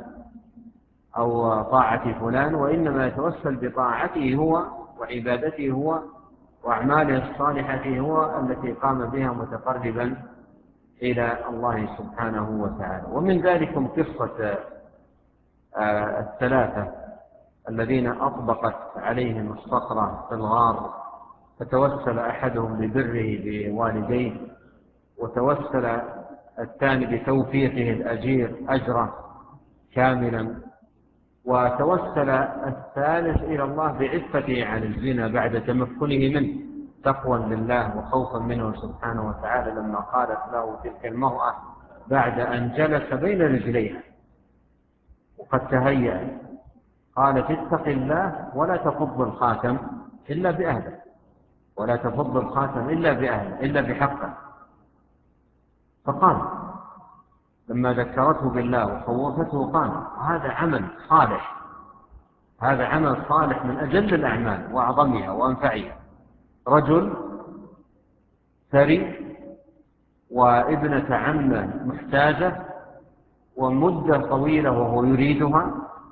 أو طاعة فلان، وإنما يتوسل بطاعته هو وعبادته هو وأعماله الصالحة هو التي قام بها متقربا إلى الله سبحانه وتعالى. ومن ذلكم قصة الثلاثة الذين أطبقت عليهم الصخرة في الغار، فتوسل أحدهم ببره بوالديه، وتوسل الثاني بتوفيقه الأجير أجره كاملا، وتوسل الثالث إلى الله بعفته عن الزنا بعد تمكنه منه تقوى لله وخوفا منه سبحانه وتعالى، لما قالت له تلك المرأة بعد أن جلس بين رجليها وقد تهيأ، قالت: اتق الله ولا تفض الخاتم إلا بأهله، ولا تفض الخاتم إلا بأهله إلا بحقه. فقام لما ذكرته بالله وخوفته، قام. هذا عمل صالح، هذا عمل صالح من أجل الأعمال وأعظمها وأنفعها. رجل ثري وابنة عمه محتاجة ومدة طويلة وهو يريدها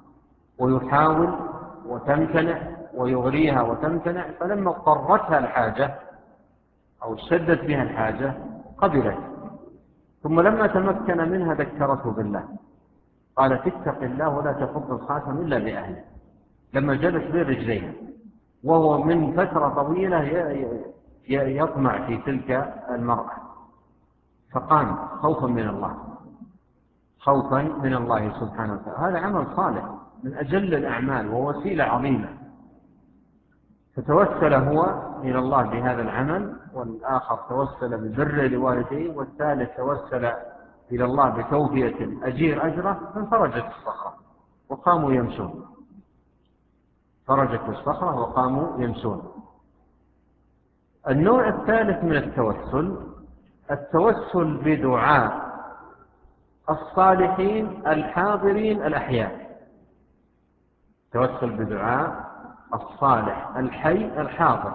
ويحاول وتمتنع ويغريها وتمتنع، فلما اضطرتها الحاجة أو اشتدت بها الحاجة قبلت. ثم لما تمكن منها ذكرته بالله، قالت: اتق الله ولا تفض الخاتم إلا بأهله، لما جلس بين رجليها وهو من فترة طويلة يطمع في تلك المرأة، فقام خوفا من الله، خوفا من الله سبحانه وتعالى. هذا عمل صالح من أجل الأعمال ووسيلة عظيمة. فتوسل هو إلى الله بهذا العمل، والآخر توسل ببر لوالديه، والثالث توسل إلى الله بتوفية الأجير أجره، فانفرجت الصخرة وقاموا يمشون. فرجت الصخرة وقاموا يمشون. النوع الثالث من التوسل بدعاء الصالحين الحاضرين الأحياء. توسل بدعاء الصالح الحي الحاضر،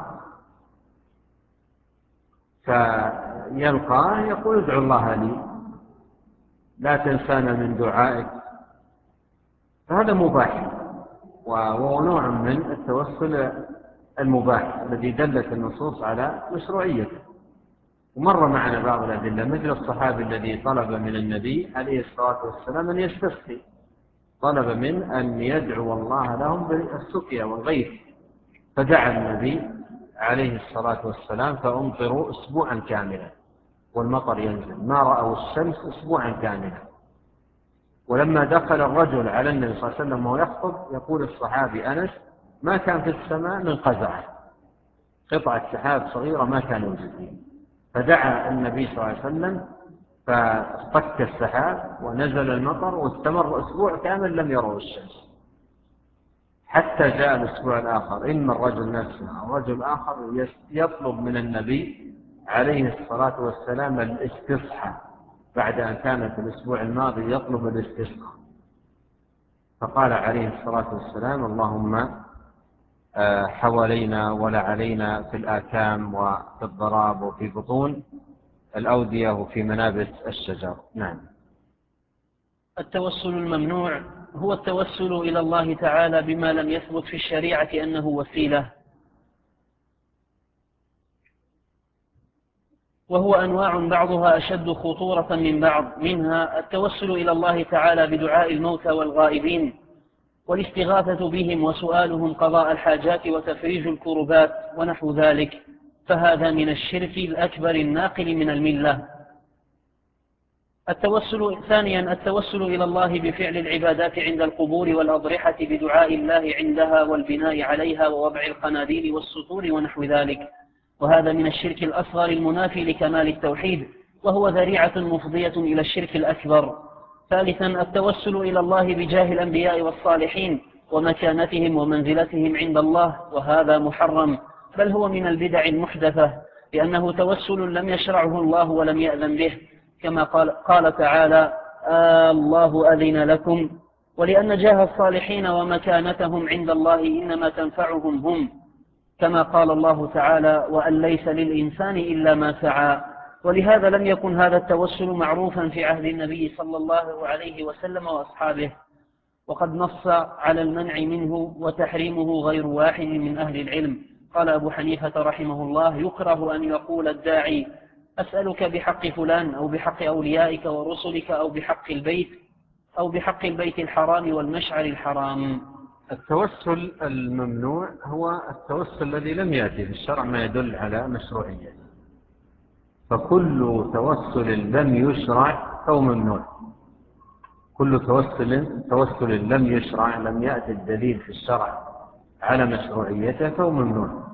فيلقاه يقول ادعو الله لي، لا تنسانا من دعائك. فهذا مباح، وهو نوع من التوسل المباح الذي دلت النصوص على مشروعيته. ومر معنا بعض الأدلة، مثل الصحابي الذي طلب من النبي عليه الصلاة والسلام أن يستسقي، طلب من أن يدعو الله لهم بالسقيا والغيث، فدعا النبي عليه الصلاة والسلام فأمطروا أسبوعا كاملا، والمطر ينزل، ما رأوا الشمس أسبوعا كاملا. ولما دخل الرجل على النبي صلى الله عليه وسلم وهو يخطب، يقول الصحابي أنس: ما كان في السماء من قزعة، قطعة سحاب صغيرة ما كان يوجد فيه. فدعا النبي صلى الله عليه وسلم فاصطك السحاب ونزل المطر، واستمر أسبوع كامل لم يروا الشمس، حتى جاء الأسبوع الآخر. إما الرجل نفسه أو رجل آخر يطلب من النبي عليه الصلاة والسلام الاستصحاء، بعد أن كان في الأسبوع الماضي يطلب الاستصحاء. فقال عليه الصلاة والسلام: اللهم حوالينا ولا علينا في الآكام وفي الضراب وفي بطون الأودية وفي منابت الشجر. نعم. التوسل الممنوع هو التوسل إلى الله تعالى بما لم يثبت في الشريعة أنه وسيلة، وهو أنواع بعضها أشد خطورة من بعض. منها التوسل إلى الله تعالى بدعاء الموتى والغائبين والاستغاثة بهم وسؤالهم قضاء الحاجات وتفريج الكربات ونحو ذلك، فهذا من الشرك الأكبر الناقل من الملة. ثانيا التوسل إلى الله بفعل العبادات عند القبور والأضرحة بدعاء الله عندها والبناء عليها ووضع القناديل والسطور ونحو ذلك، وهذا من الشرك الأصغر المنافي لكمال التوحيد، وهو ذريعة مفضية إلى الشرك الأكبر. ثالثا التوسل إلى الله بجاه الأنبياء والصالحين ومكانتهم ومنزلتهم عند الله، وهذا محرم، بل هو من البدع المحدثة، لأنه توسل لم يشرعه الله ولم يأذن به، كما قال تعالى: الله أذن لكم، ولأن جاه الصالحين ومكانتهم عند الله إنما تنفعهم هم، كما قال الله تعالى: وأن ليس للإنسان إلا ما سعى. ولهذا لم يكن هذا التوسل معروفا في عهد النبي صلى الله عليه وسلم وأصحابه، وقد نص على المنع منه وتحريمه غير واحد من أهل العلم. قال أبو حنيفة رحمه الله: يكره أن يقول الداعي: أسألك بحق فلان، أو بحق أوليائك ورسلك، أو بحق البيت الحرام والمشعر الحرام. التوسل الممنوع هو التوسل الذي لم يأتي في الشرع ما يدل على مشروعيته، فكل توسل لم يشرع فهو ممنوع. كل توسل لم يشرع، لم يأتي الدليل في الشرع على مشروعيته، فهو ممنوع.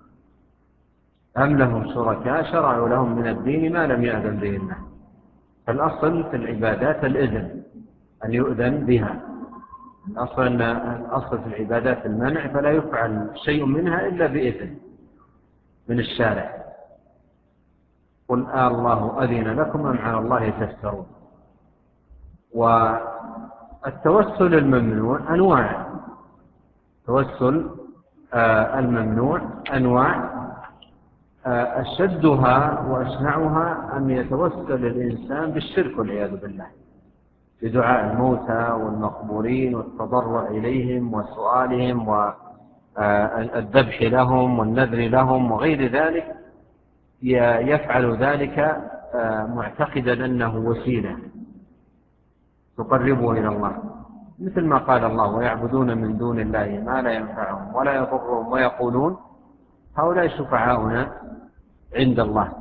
أم لهم شركاء شرعوا لهم من الدين ما لم يأذن به الله. فالأصل في العبادات الإذن، أن يؤذن بها. الأصل في العبادات المنع، فلا يفعل شيء منها إلا بإذن من الشارع. قل الله أذن لكم أم على الله تفترون. والتوسل الممنوع أنواع. التوسل الممنوع أنواع، أشدها وأشنعها أن يتوسل الإنسان بالشرك والعياذ بالله، بدعاء الموتى والمقبورين والتضرع إليهم وسؤالهم والذبح لهم والنذر لهم وغير ذلك. يفعل ذلك معتقدا أنه وسيلة تقربه إلى الله، مثل ما قال الله: ويعبدون من دون الله ما لا ينفعهم ولا يضرهم ويقولون هؤلاء شفعاؤنا عند الله.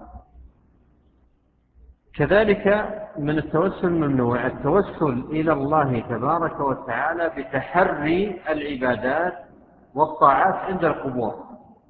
كذلك من التوسل الممنوع التوسل إلى الله تبارك وتعالى بتحري العبادات والطاعات عند القبور،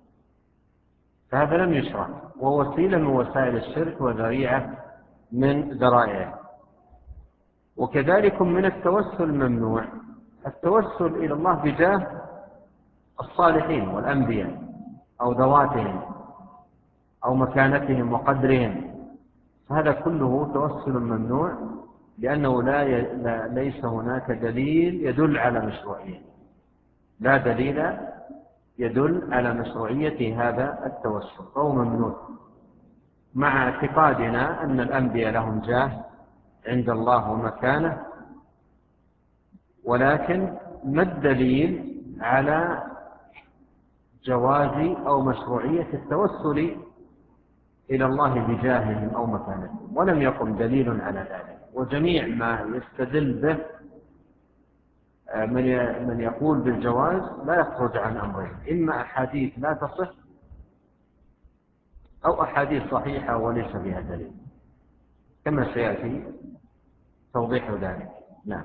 فهذا لم يشرع، ووسيلة من وسائل الشرك وذريعة من ذرائعه. وكذلك من التوسل ممنوع التوسل إلى الله بجاه الصالحين والأنبياء أو ذواتهم أو مكانتهم وقدرهم، فهذا كله توسل ممنوع، لأنه ليس هناك دليل يدل على مشروعيته، لا دليل يدل على مشروعية هذا التوسل، فهو ممنوع، مع اعتقادنا أن الأنبياء لهم جاه عند الله ومكانه. ولكن ما الدليل على جواز أو مشروعية التوسل إلى الله بجاههم أو مكانتهم؟ ولم يقم دليل على ذلك. وجميع ما يستدل به من يقول بالجواز لا يخرج عن أمرين: إما أحاديث لا تصح، أو أحاديث صحيحة وليس بها دليل، كما سيأتي توضيح ذلك. نعم.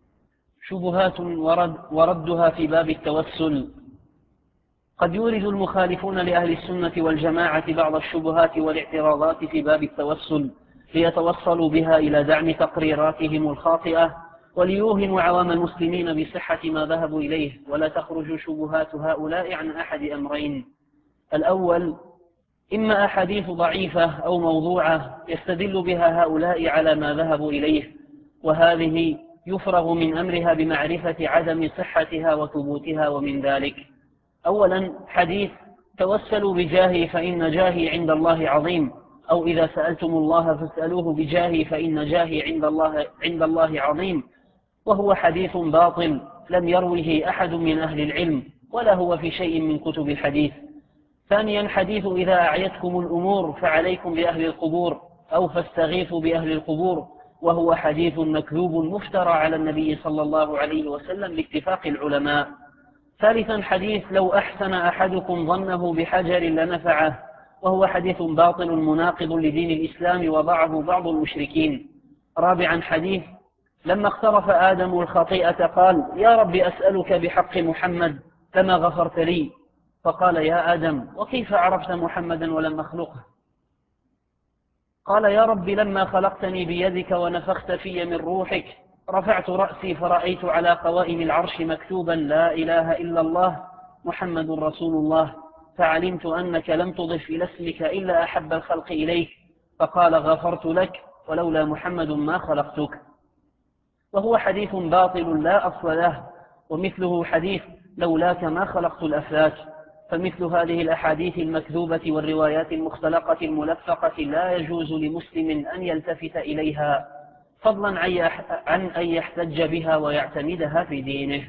شبهات وردها في باب التوسل. قد يورد المخالفون لأهل السنة والجماعة بعض الشبهات والاعتراضات في باب التوسل ليتوصلوا بها إلى دعم تقريراتهم الخاطئة وليوهموا عوام المسلمين بصحة ما ذهبوا إليه. ولا تخرج شبهات هؤلاء عن أحد أمرين: الأول، إما أحاديث ضعيفة أو موضوعة يستدل بها هؤلاء على ما ذهبوا إليه، وهذه يفرغ من أمرها بمعرفة عدم صحتها وثبوتها. ومن ذلك: أولا، حديث توسلوا بجاهي فإن جاهي عند الله عظيم، أو إذا سألتم الله فاسألوه بجاهي فإن جاهي عند الله عظيم، وهو حديث باطل لم يروه أحد من أهل العلم ولا هو في شيء من كتب الحديث. ثانيا، حديث إذا أعيتكم الأمور فعليكم بأهل القبور أو فاستغيثوا بأهل القبور، وهو حديث مكذوب مفترى على النبي صلى الله عليه وسلم باتفاق العلماء. ثالثا، حديث لو أحسن أحدكم ظنه بحجر لنفعه، وهو حديث باطل مناقض لدين الإسلام وضعه بعض المشركين. رابعا، حديث لما اقترف آدم الخطيئة قال: يا رب أسألك بحق محمد كما غفرت لي، فقال: يا آدم وكيف عرفت محمدا ولم أخلقه؟ قال: يا رب لما خلقتني بيدك ونفخت في من روحك رفعت رأسي فرأيت على قوائم العرش مكتوبا: لا إله إلا الله محمد رسول الله، فعلمت أنك لم تضف إلى اسمك إلا أحب الخلق إليك، فقال: غفرت لك ولولا محمد ما خلقتك. وهو حديث باطل لا أصل له. ومثله حديث لولاك ما خلقت الأفلاك. فمثل هذه الأحاديث المكذوبة والروايات المختلقة الملفقة لا يجوز لمسلم أن يلتفت إليها، فضلا عن أن يحتج بها ويعتمدها في دينه.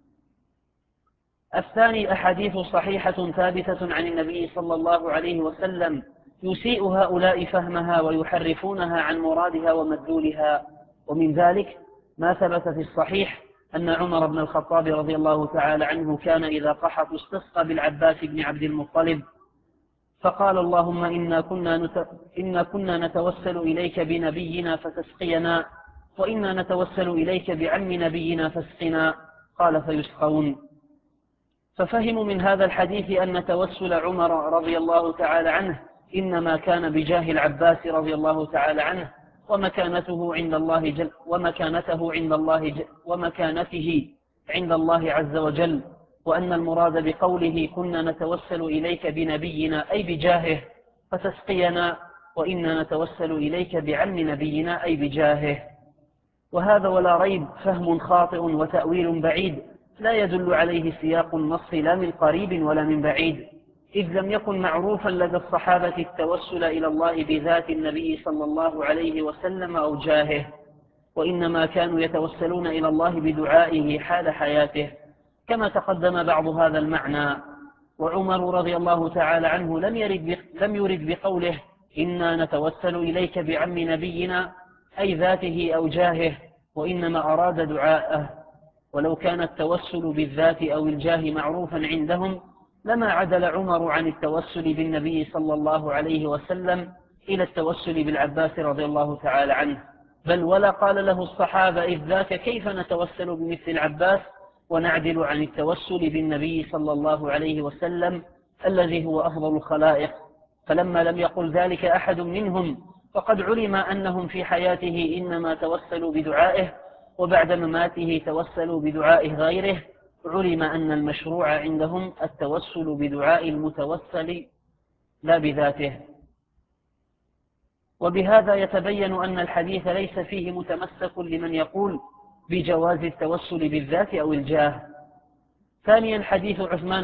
الثاني، أحاديث صحيحة ثابتة عن النبي صلى الله عليه وسلم يسيء هؤلاء فهمها ويحرفونها عن مرادها ومدلولها. ومن ذلك ما ثبت في الصحيح أن عمر بن الخطاب رضي الله تعالى عنه كان إذا قحط استسقى بالعباس بن عبد المطلب فقال: اللهم إنا كنا نتوسل إليك بنبينا فتسقينا، وإنا نتوسل إليك بعم نبينا فاسقنا. قال: فيسقون. ففهموا من هذا الحديث أن توسل عمر رضي الله تعالى عنه إنما كان بجاه العباس رضي الله تعالى عنه ومكانته عند الله عز وجل، وأن المراد بقوله كنا نتوسل إليك بنبينا أي بجاهه فتسقينا، وإنا نتوسل إليك بعم نبينا أي بجاهه. وهذا ولا ريب فهم خاطئ وتأويل بعيد لا يدل عليه سياق النص لا من قريب ولا من بعيد، إذ لم يكن معروفا لدى الصحابة التوسل إلى الله بذات النبي صلى الله عليه وسلم أو جاهه، وإنما كانوا يتوسلون إلى الله بدعائه حال حياته، كما تقدم بعض هذا المعنى. وعمر رضي الله تعالى عنه لم يرد بقوله إنا نتوسل إليك بعم نبينا أي ذاته أو جاهه، وإنما أراد دعاءه. ولو كان التوسل بالذات أو الجاه معروفا عندهم لما عدل عمر عن التوسل بالنبي صلى الله عليه وسلم إلى التوسل بالعباس رضي الله تعالى عنه، بل ولا قال له الصحابة إذ ذاك كيف نتوسل بمثل العباس ونعدل عن التوسل بالنبي صلى الله عليه وسلم الذي هو أفضل الخلائق فلما لم يقل ذلك أحد منهم فقد علم أنهم في حياته إنما توسلوا بدعائه، وبعد مماته توسلوا بدعاء غيره، علم أن المشروع عندهم التوسل بدعاء المتوسل لا بذاته. وبهذا يتبين أن الحديث ليس فيه متمسك لمن يقول بجواز التوسل بالذات أو الجاه. ثانيا، حديث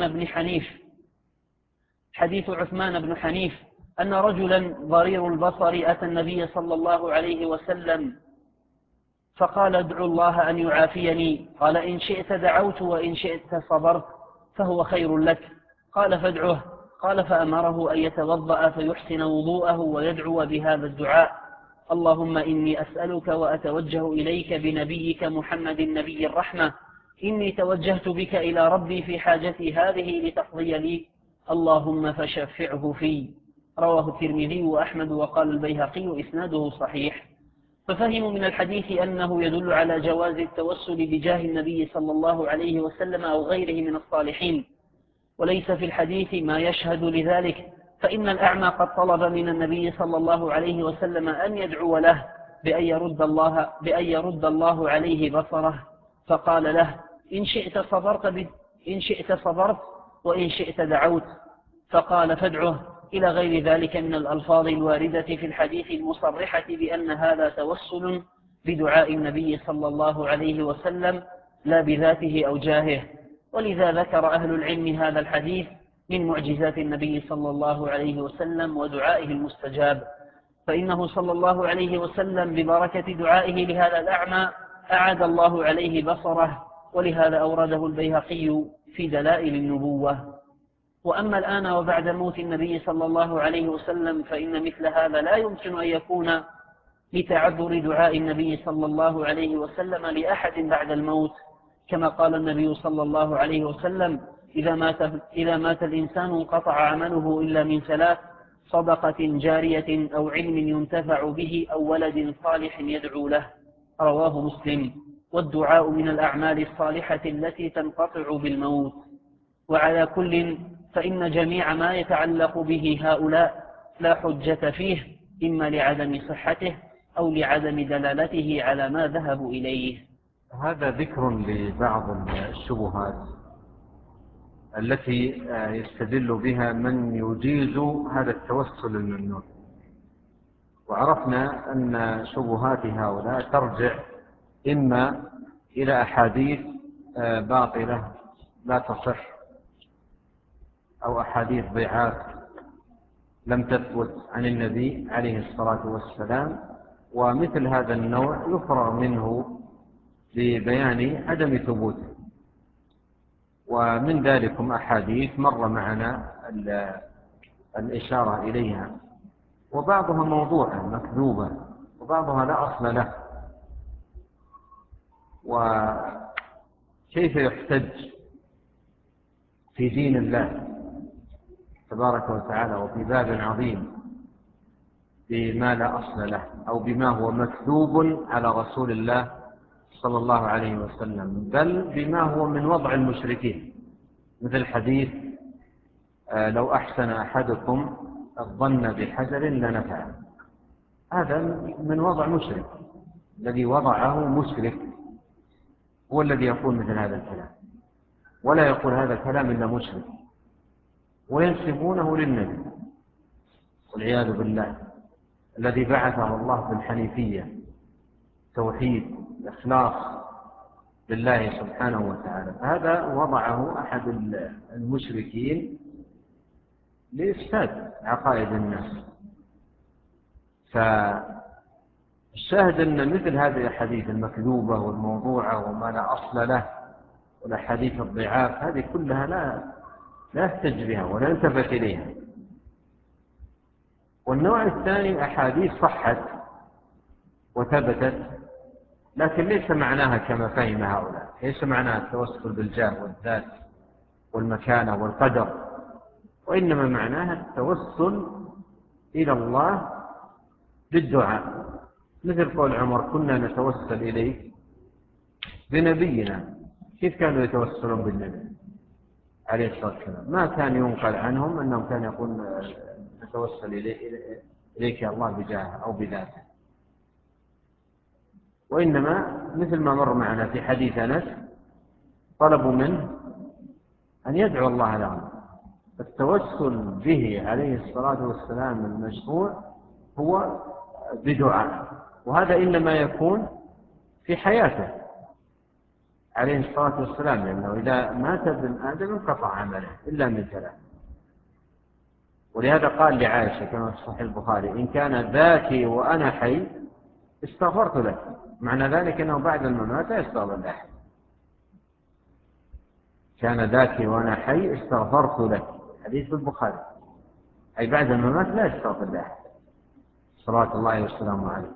عثمان بن حنيف أن رجلا ضرير البصر أتى النبي صلى الله عليه وسلم فقال: ادعو الله أن يعافيني. قال: إن شئت دعوت وإن شئت صبرت فهو خير لك. قال: فادعه. قال: فأمره أن يتوضأ فيحسن وضوءه ويدعو بهذا الدعاء: اللهم إني أسألك وأتوجه إليك بنبيك محمد نبي الرحمة، إني توجهت بك إلى ربي في حاجتي هذه لتقضي لي، اللهم فشفعه في. رواه الترمذي وأحمد وقال البيهقي إسناده صحيح. ففهموا من الحديث أنه يدل على جواز التوسل بجاه النبي صلى الله عليه وسلم أو غيره من الصالحين، وليس في الحديث ما يشهد لذلك، فإن الأعمى قد طلب من النبي صلى الله عليه وسلم أن يدعو له بأن يرد الله عليه بصره، فقال له: إن شئت صبرت وإن شئت دعوت. فقال: فادعه، إلى غير ذلك من الألفاظ الواردة في الحديث المصرحة بأن هذا توسل بدعاء النبي صلى الله عليه وسلم لا بذاته أو جاهه. ولذا ذكر أهل العلم هذا الحديث من معجزات النبي صلى الله عليه وسلم ودعائه المستجاب، فإنه صلى الله عليه وسلم ببركة دعائه لهذا الأعمى أعاد الله عليه بصره، ولهذا أورده البيهقي في دلائل النبوة. وأما الآن وبعد موت النبي صلى الله عليه وسلم فإن مثل هذا لا يمكن أن يكون لتعذر دعاء النبي صلى الله عليه وسلم لأحد بعد الموت، كما قال النبي صلى الله عليه وسلم: إذا مات الإنسان انقطع عمله إلا من ثلاث: صدقة جارية أو علم ينتفع به أو ولد صالح يدعو له. رواه مسلم. والدعاء من الأعمال الصالحة التي تنقطع بالموت. وعلى كل فإن جميع ما يتعلق به هؤلاء لا حجة فيه، إما لعدم صحته أو لعدم دلالته على ما ذهبوا إليه. هذا ذكر لبعض الشبهات التي يستدل بها من يجيز هذا التوسل الممنوع. وعرفنا أن شبهات هؤلاء ترجع إما إلى أحاديث باطلة لا تصح، أو أحاديث ضعاف لم تثبت عن النبي عليه الصلاة والسلام، ومثل هذا النوع يفرع منه لبيان عدم ثبوته. ومن ذلكم أحاديث مر معنا الإشارة إليها، وبعضها موضوعة مكذوبة وبعضها لا أصل له. وكيف يحتج في دين الله تبارك وتعالى وفي باب عظيم بما لا أصل له أو بما هو مكذوب على رسول الله صلى الله عليه وسلم، بل بما هو من وضع المشركين، مثل حديث: لو أحسن أحدكم الظن بحجر لنفعه. هذا من وضع مشرك، الذي وضعه مشرك هو الذي يقول مثل هذا الكلام، ولا يقول هذا الكلام إلا مشرك، وينسبونه للنبي والعياذ بالله، الذي بعثه الله بالحنيفية، توحيد، إخلاص لله سبحانه وتعالى. هذا وضعه أحد المشركين لإفساد عقائد الناس. فالشاهد أن مثل هذه الأحاديث المكذوبة والموضوعة وما لا أصل له والأحاديث الضعاف هذه كلها لا يحتج بها ولا يلتفت إليها. والنوع الثاني أحاديث صحت وثبتت، لكن ليس معناها كما فهم هؤلاء، ليس معناها التوسل بالجاه والذات والمكانة والقدر، وإنما معناها التوسل إلى الله بالدعاء، مثل قول عمر: كنا نتوسل إليك بنبينا. كيف كانوا يتوسلون بالنبي عليه الصلاة والسلام؟ ما كان ينقل عنهم أنهم كانوا يقولون نتوسل إليك يا الله بجاهه أو بذاته، وإنما مثل ما مر معنا في حديث أنس طلبوا منه أن يدعو الله لهم. التوسل به عليه الصلاة والسلام المشروع هو بدعاء، وهذا إنما يكون في حياته عليه الصلاة والسلام، لأنه إذا مات ابن آدم انقطع عمله إلا من ثلاث. ولهذا قال لعائشة كما في صحيح البخاري: إن كان ذاكي وأنا حي استغفرت لك. معنى ذلك أنه بعد الممات لا يستغفر لأحد. كان ذاكي وأنا حي استغفرت لك، حديث البخاري، أي بعد الممات لا يستغفر لأحد صلوات الله وسلامه عليه.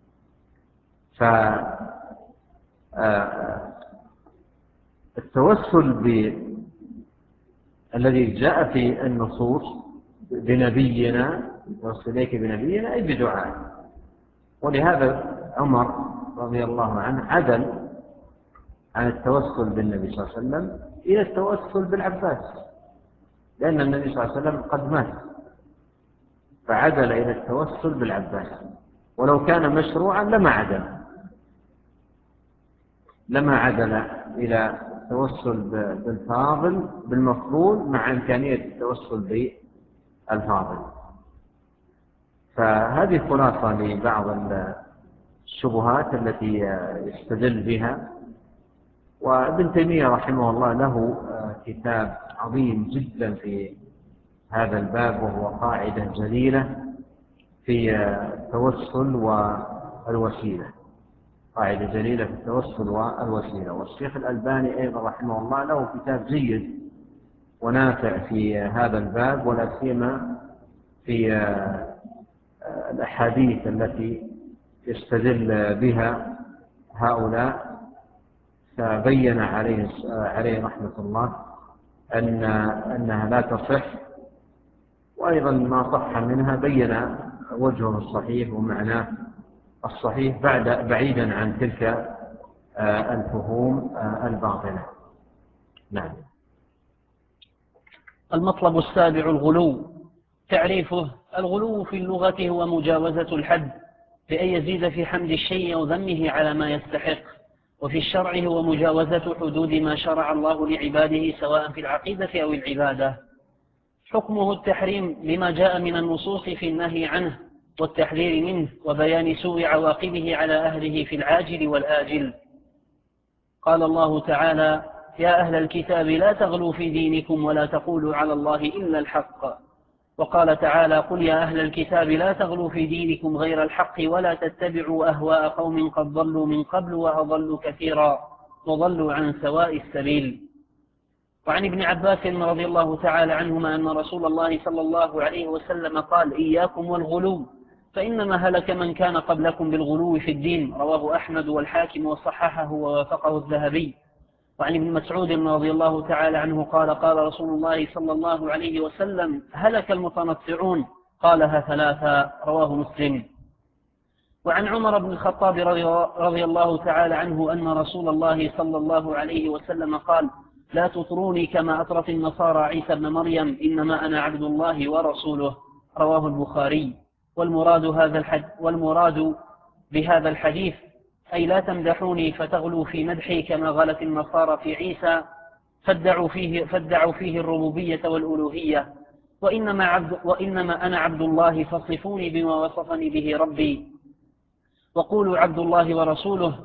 فالتوسل الذي جاء في النصوص بنبينا، توسل إليك بنبينا أي بدعاء. ولهذا عمر رضي الله عنه عدل عن التوسل بالنبي صلى الله عليه وسلم إلى التوسل بالعباس، لأن النبي صلى الله عليه وسلم قد مات، فعدل إلى التوسل بالعباس. ولو كان مشروعا لما عدل إلى التوسل بالفاضل بالمفضول مع إمكانية التوسل بالفاضل. فهذه خلاصة لبعض الشبهات التي يستدل بها. وابن تيمية رحمه الله له كتاب عظيم جدا في هذا الباب، وهو قاعدة جليلة في التوسل والوسيلة، قاعدة جليلة في التوسل والوسيلة. والشيخ الألباني أيضا رحمه الله له كتاب جيد ونافع في هذا الباب، ولا سيما في الأحاديث التي يستدل بها هؤلاء. فبين عليه رحمة الله أنها لا تصح، وأيضا ما صح منها بين وجهه الصحيح ومعناه الصحيح بعيدا عن تلك الفهوم الباطلة. نعم. المطلب السابع: الغلو. تعريفه: الغلو في اللغة هو مجاوزة الحد بأن يزيد في حمد الشيء أو ذمه على ما يستحق، وفي الشرع هو مجاوزة حدود ما شرع الله لعباده سواء في العقيدة أو العبادة. حكمه التحريم لما جاء من النصوص في النهي عنه والتحذير منه وبيان سوء عواقبه على أهله في العاجل والآجل. قال الله تعالى: يا أهل الكتاب لا تغلوا في دينكم ولا تقولوا على الله إلا الحق. وقال تعالى: قل يا أهل الكتاب لا تغلوا في دينكم غير الحق ولا تتبعوا أهواء قوم قد ضلوا من قبل وأضلوا كثيرا وضلوا عن سواء السبيل. وعن ابن عباس رضي الله تعالى عنهما أن رسول الله صلى الله عليه وسلم قال: إياكم والغلو فإنما هلك من كان قبلكم بالغلو في الدين. رواه أحمد والحاكم وصححه ووافقه الذهبي. وعن ابن مسعود رضي الله تعالى عنه قال: قال رسول الله صلى الله عليه وسلم: هلك المتنطعون، قالها ثلاثا. رواه مسلم. وعن عمر بن الخطاب رضي الله تعالى عنه أن رسول الله صلى الله عليه وسلم قال: لا تطروني كما أطرت النصارى عيسى بن مريم، إنما أنا عبد الله ورسوله. رواه البخاري. والمراد بهذا الحديث أي لا تمدحوني فتغلوا في مدحي كما غلت النصارى في عيسى فادعوا فيه الربوبية والألوهية، وإنما أنا عبد الله فصفوني بما وصفني به ربي، وقولوا عبد الله ورسوله.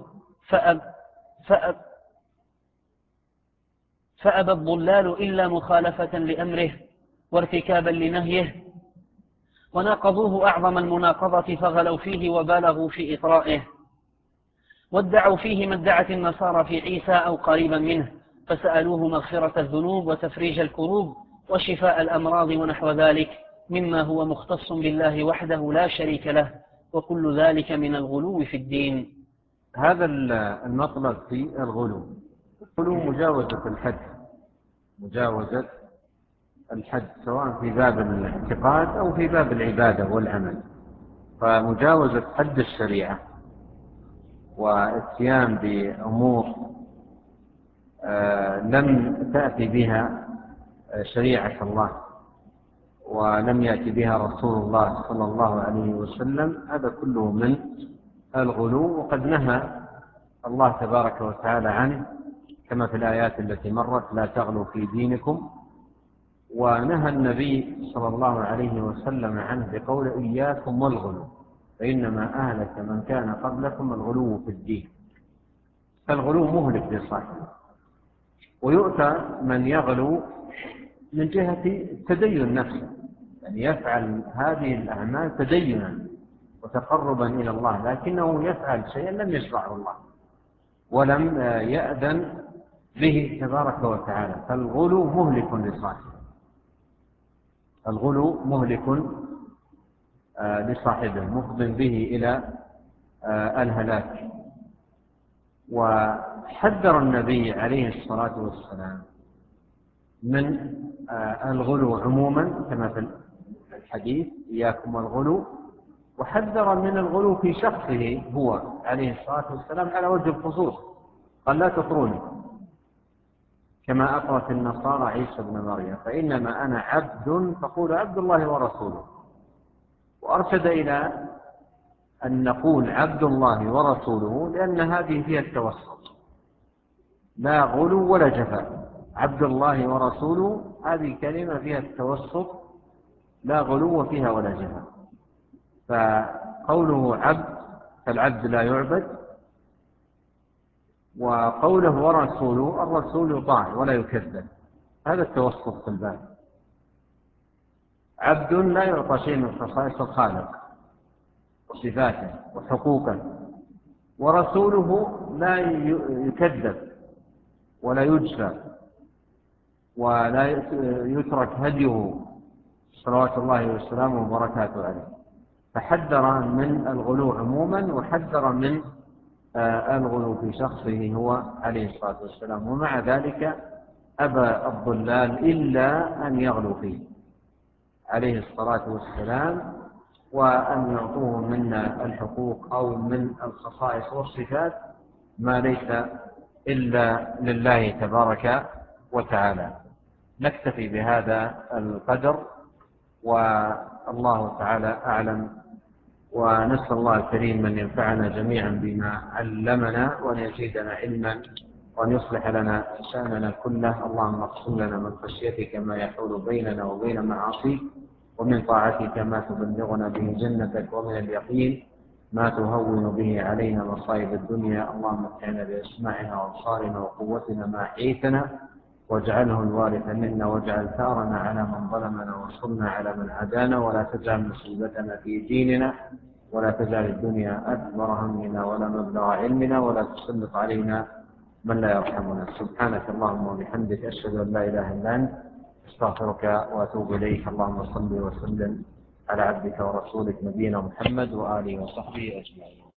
فأبى الضلال إلا مخالفة لأمره وارتكابا لنهيه، وناقضوه أعظم المناقضة فغلوا فيه وبالغوا في إطرائه، وادعوا فيه ما ادعت النصارى في عيسى أو قريبا منه، فسألوه مغفرة الذنوب وتفريج الكروب وشفاء الأمراض ونحو ذلك مما هو مختص بالله وحده لا شريك له، وكل ذلك من الغلو في الدين. هذا المطلب في الغلو مجاوزة الحد سواء في باب الاعتقاد أو في باب العبادة والعمل. فمجاوزة حد الشريعة واتيان بأمور لم تأتي بها شريعة الله ولم يأتي بها رسول الله صلى الله عليه وسلم، هذا كله من الغلو، وقد نهى الله تبارك وتعالى عنه كما في الآيات التي مرت: لا تغلوا في دينكم. ونهى النبي صلى الله عليه وسلم عنه بقول: إياكم والغلو فإنما أهلك من كان قبلكم الغلو في الدين. فالغلو مهلك لصاحبه، ويؤتى من يغلو من جهة تدين نفسه، يعني يفعل هذه الأعمال تدينا وتقربا إلى الله، لكنه يفعل شيئا لم يشرعه الله ولم يأذن به تبارك وتعالى. فالغلو مهلك لصاحبه، الغلو مهلك لصاحبه، مفض به إلى الهلاك. وحذر النبي عليه الصلاة والسلام من الغلو عموما كما في الحديث: إياكم والغلو. وحذر من الغلو في شخصه هو عليه الصلاة والسلام على وجه الخصوص، قال: لا تطروني كما أطرت النصارى عيسى بن مريم، فإنما أنا عبد فقولوا عبد الله ورسوله. وأرشد إلى أن نقول عبد الله ورسوله لأن هذه فيها التوسط، لا غلو ولا جفاء. عبد الله ورسوله هذه كلمة فيها التوسط، لا غلو فيها ولا جفاء. فقوله عبد فالعبد لا يعبد، وقوله ورسوله الرسول يطاع ولا يكذب، هذا التوسط في الباب. عبد لا يعطى شيء من خصائص الخالق وصفاته وحقوقه، ورسوله لا يكذب ولا يجفى ولا يترك هديه صلوات الله وسلامه وبركاته عليه. فحذر من الغلو عموما، وحذر من الغلو في شخصه هو عليه الصلاة والسلام. ومع ذلك أبى الضلال إلا أن يغلو فيه عليه الصلاة والسلام، وأن يعطوه من الحقوق أو من الخصائص والصفات ما ليس إلا لله تبارك وتعالى. نكتفي بهذا القدر، والله تعالى أعلم، ونسأل الله الكريم أن ينفعنا جميعا بما علمنا، وأن يزيدنا علما، وأن يصلح لنا شأننا كله. اللهم اقسم لنا من خشيتك ما يحول بيننا وبين معاصيك، ومن طاعتك ما تبلغنا به جنتك، ومن اليقين ما تهون به علينا مصائب الدنيا. اللهم متعنا بأسماعنا وأبصارنا وقوتنا ما أحييتنا، واجعله الوارث منا، واجعل ثارنا على من ظلمنا، وانصرنا على من عادانا، ولا تجعل مصيبتنا في ديننا، ولا تجعل الدنيا أكبر همنا ولا مبلغ علمنا، ولا تسلط علينا من لا يرحمنا. سبحانك اللهم وبحمدك، أشهد أن لا إله إلا أنت، أستغفرك وأتوب إليك. اللهم صل وسلم على عبدك ورسولك نبينا محمد وآله وصحبه أجمعين.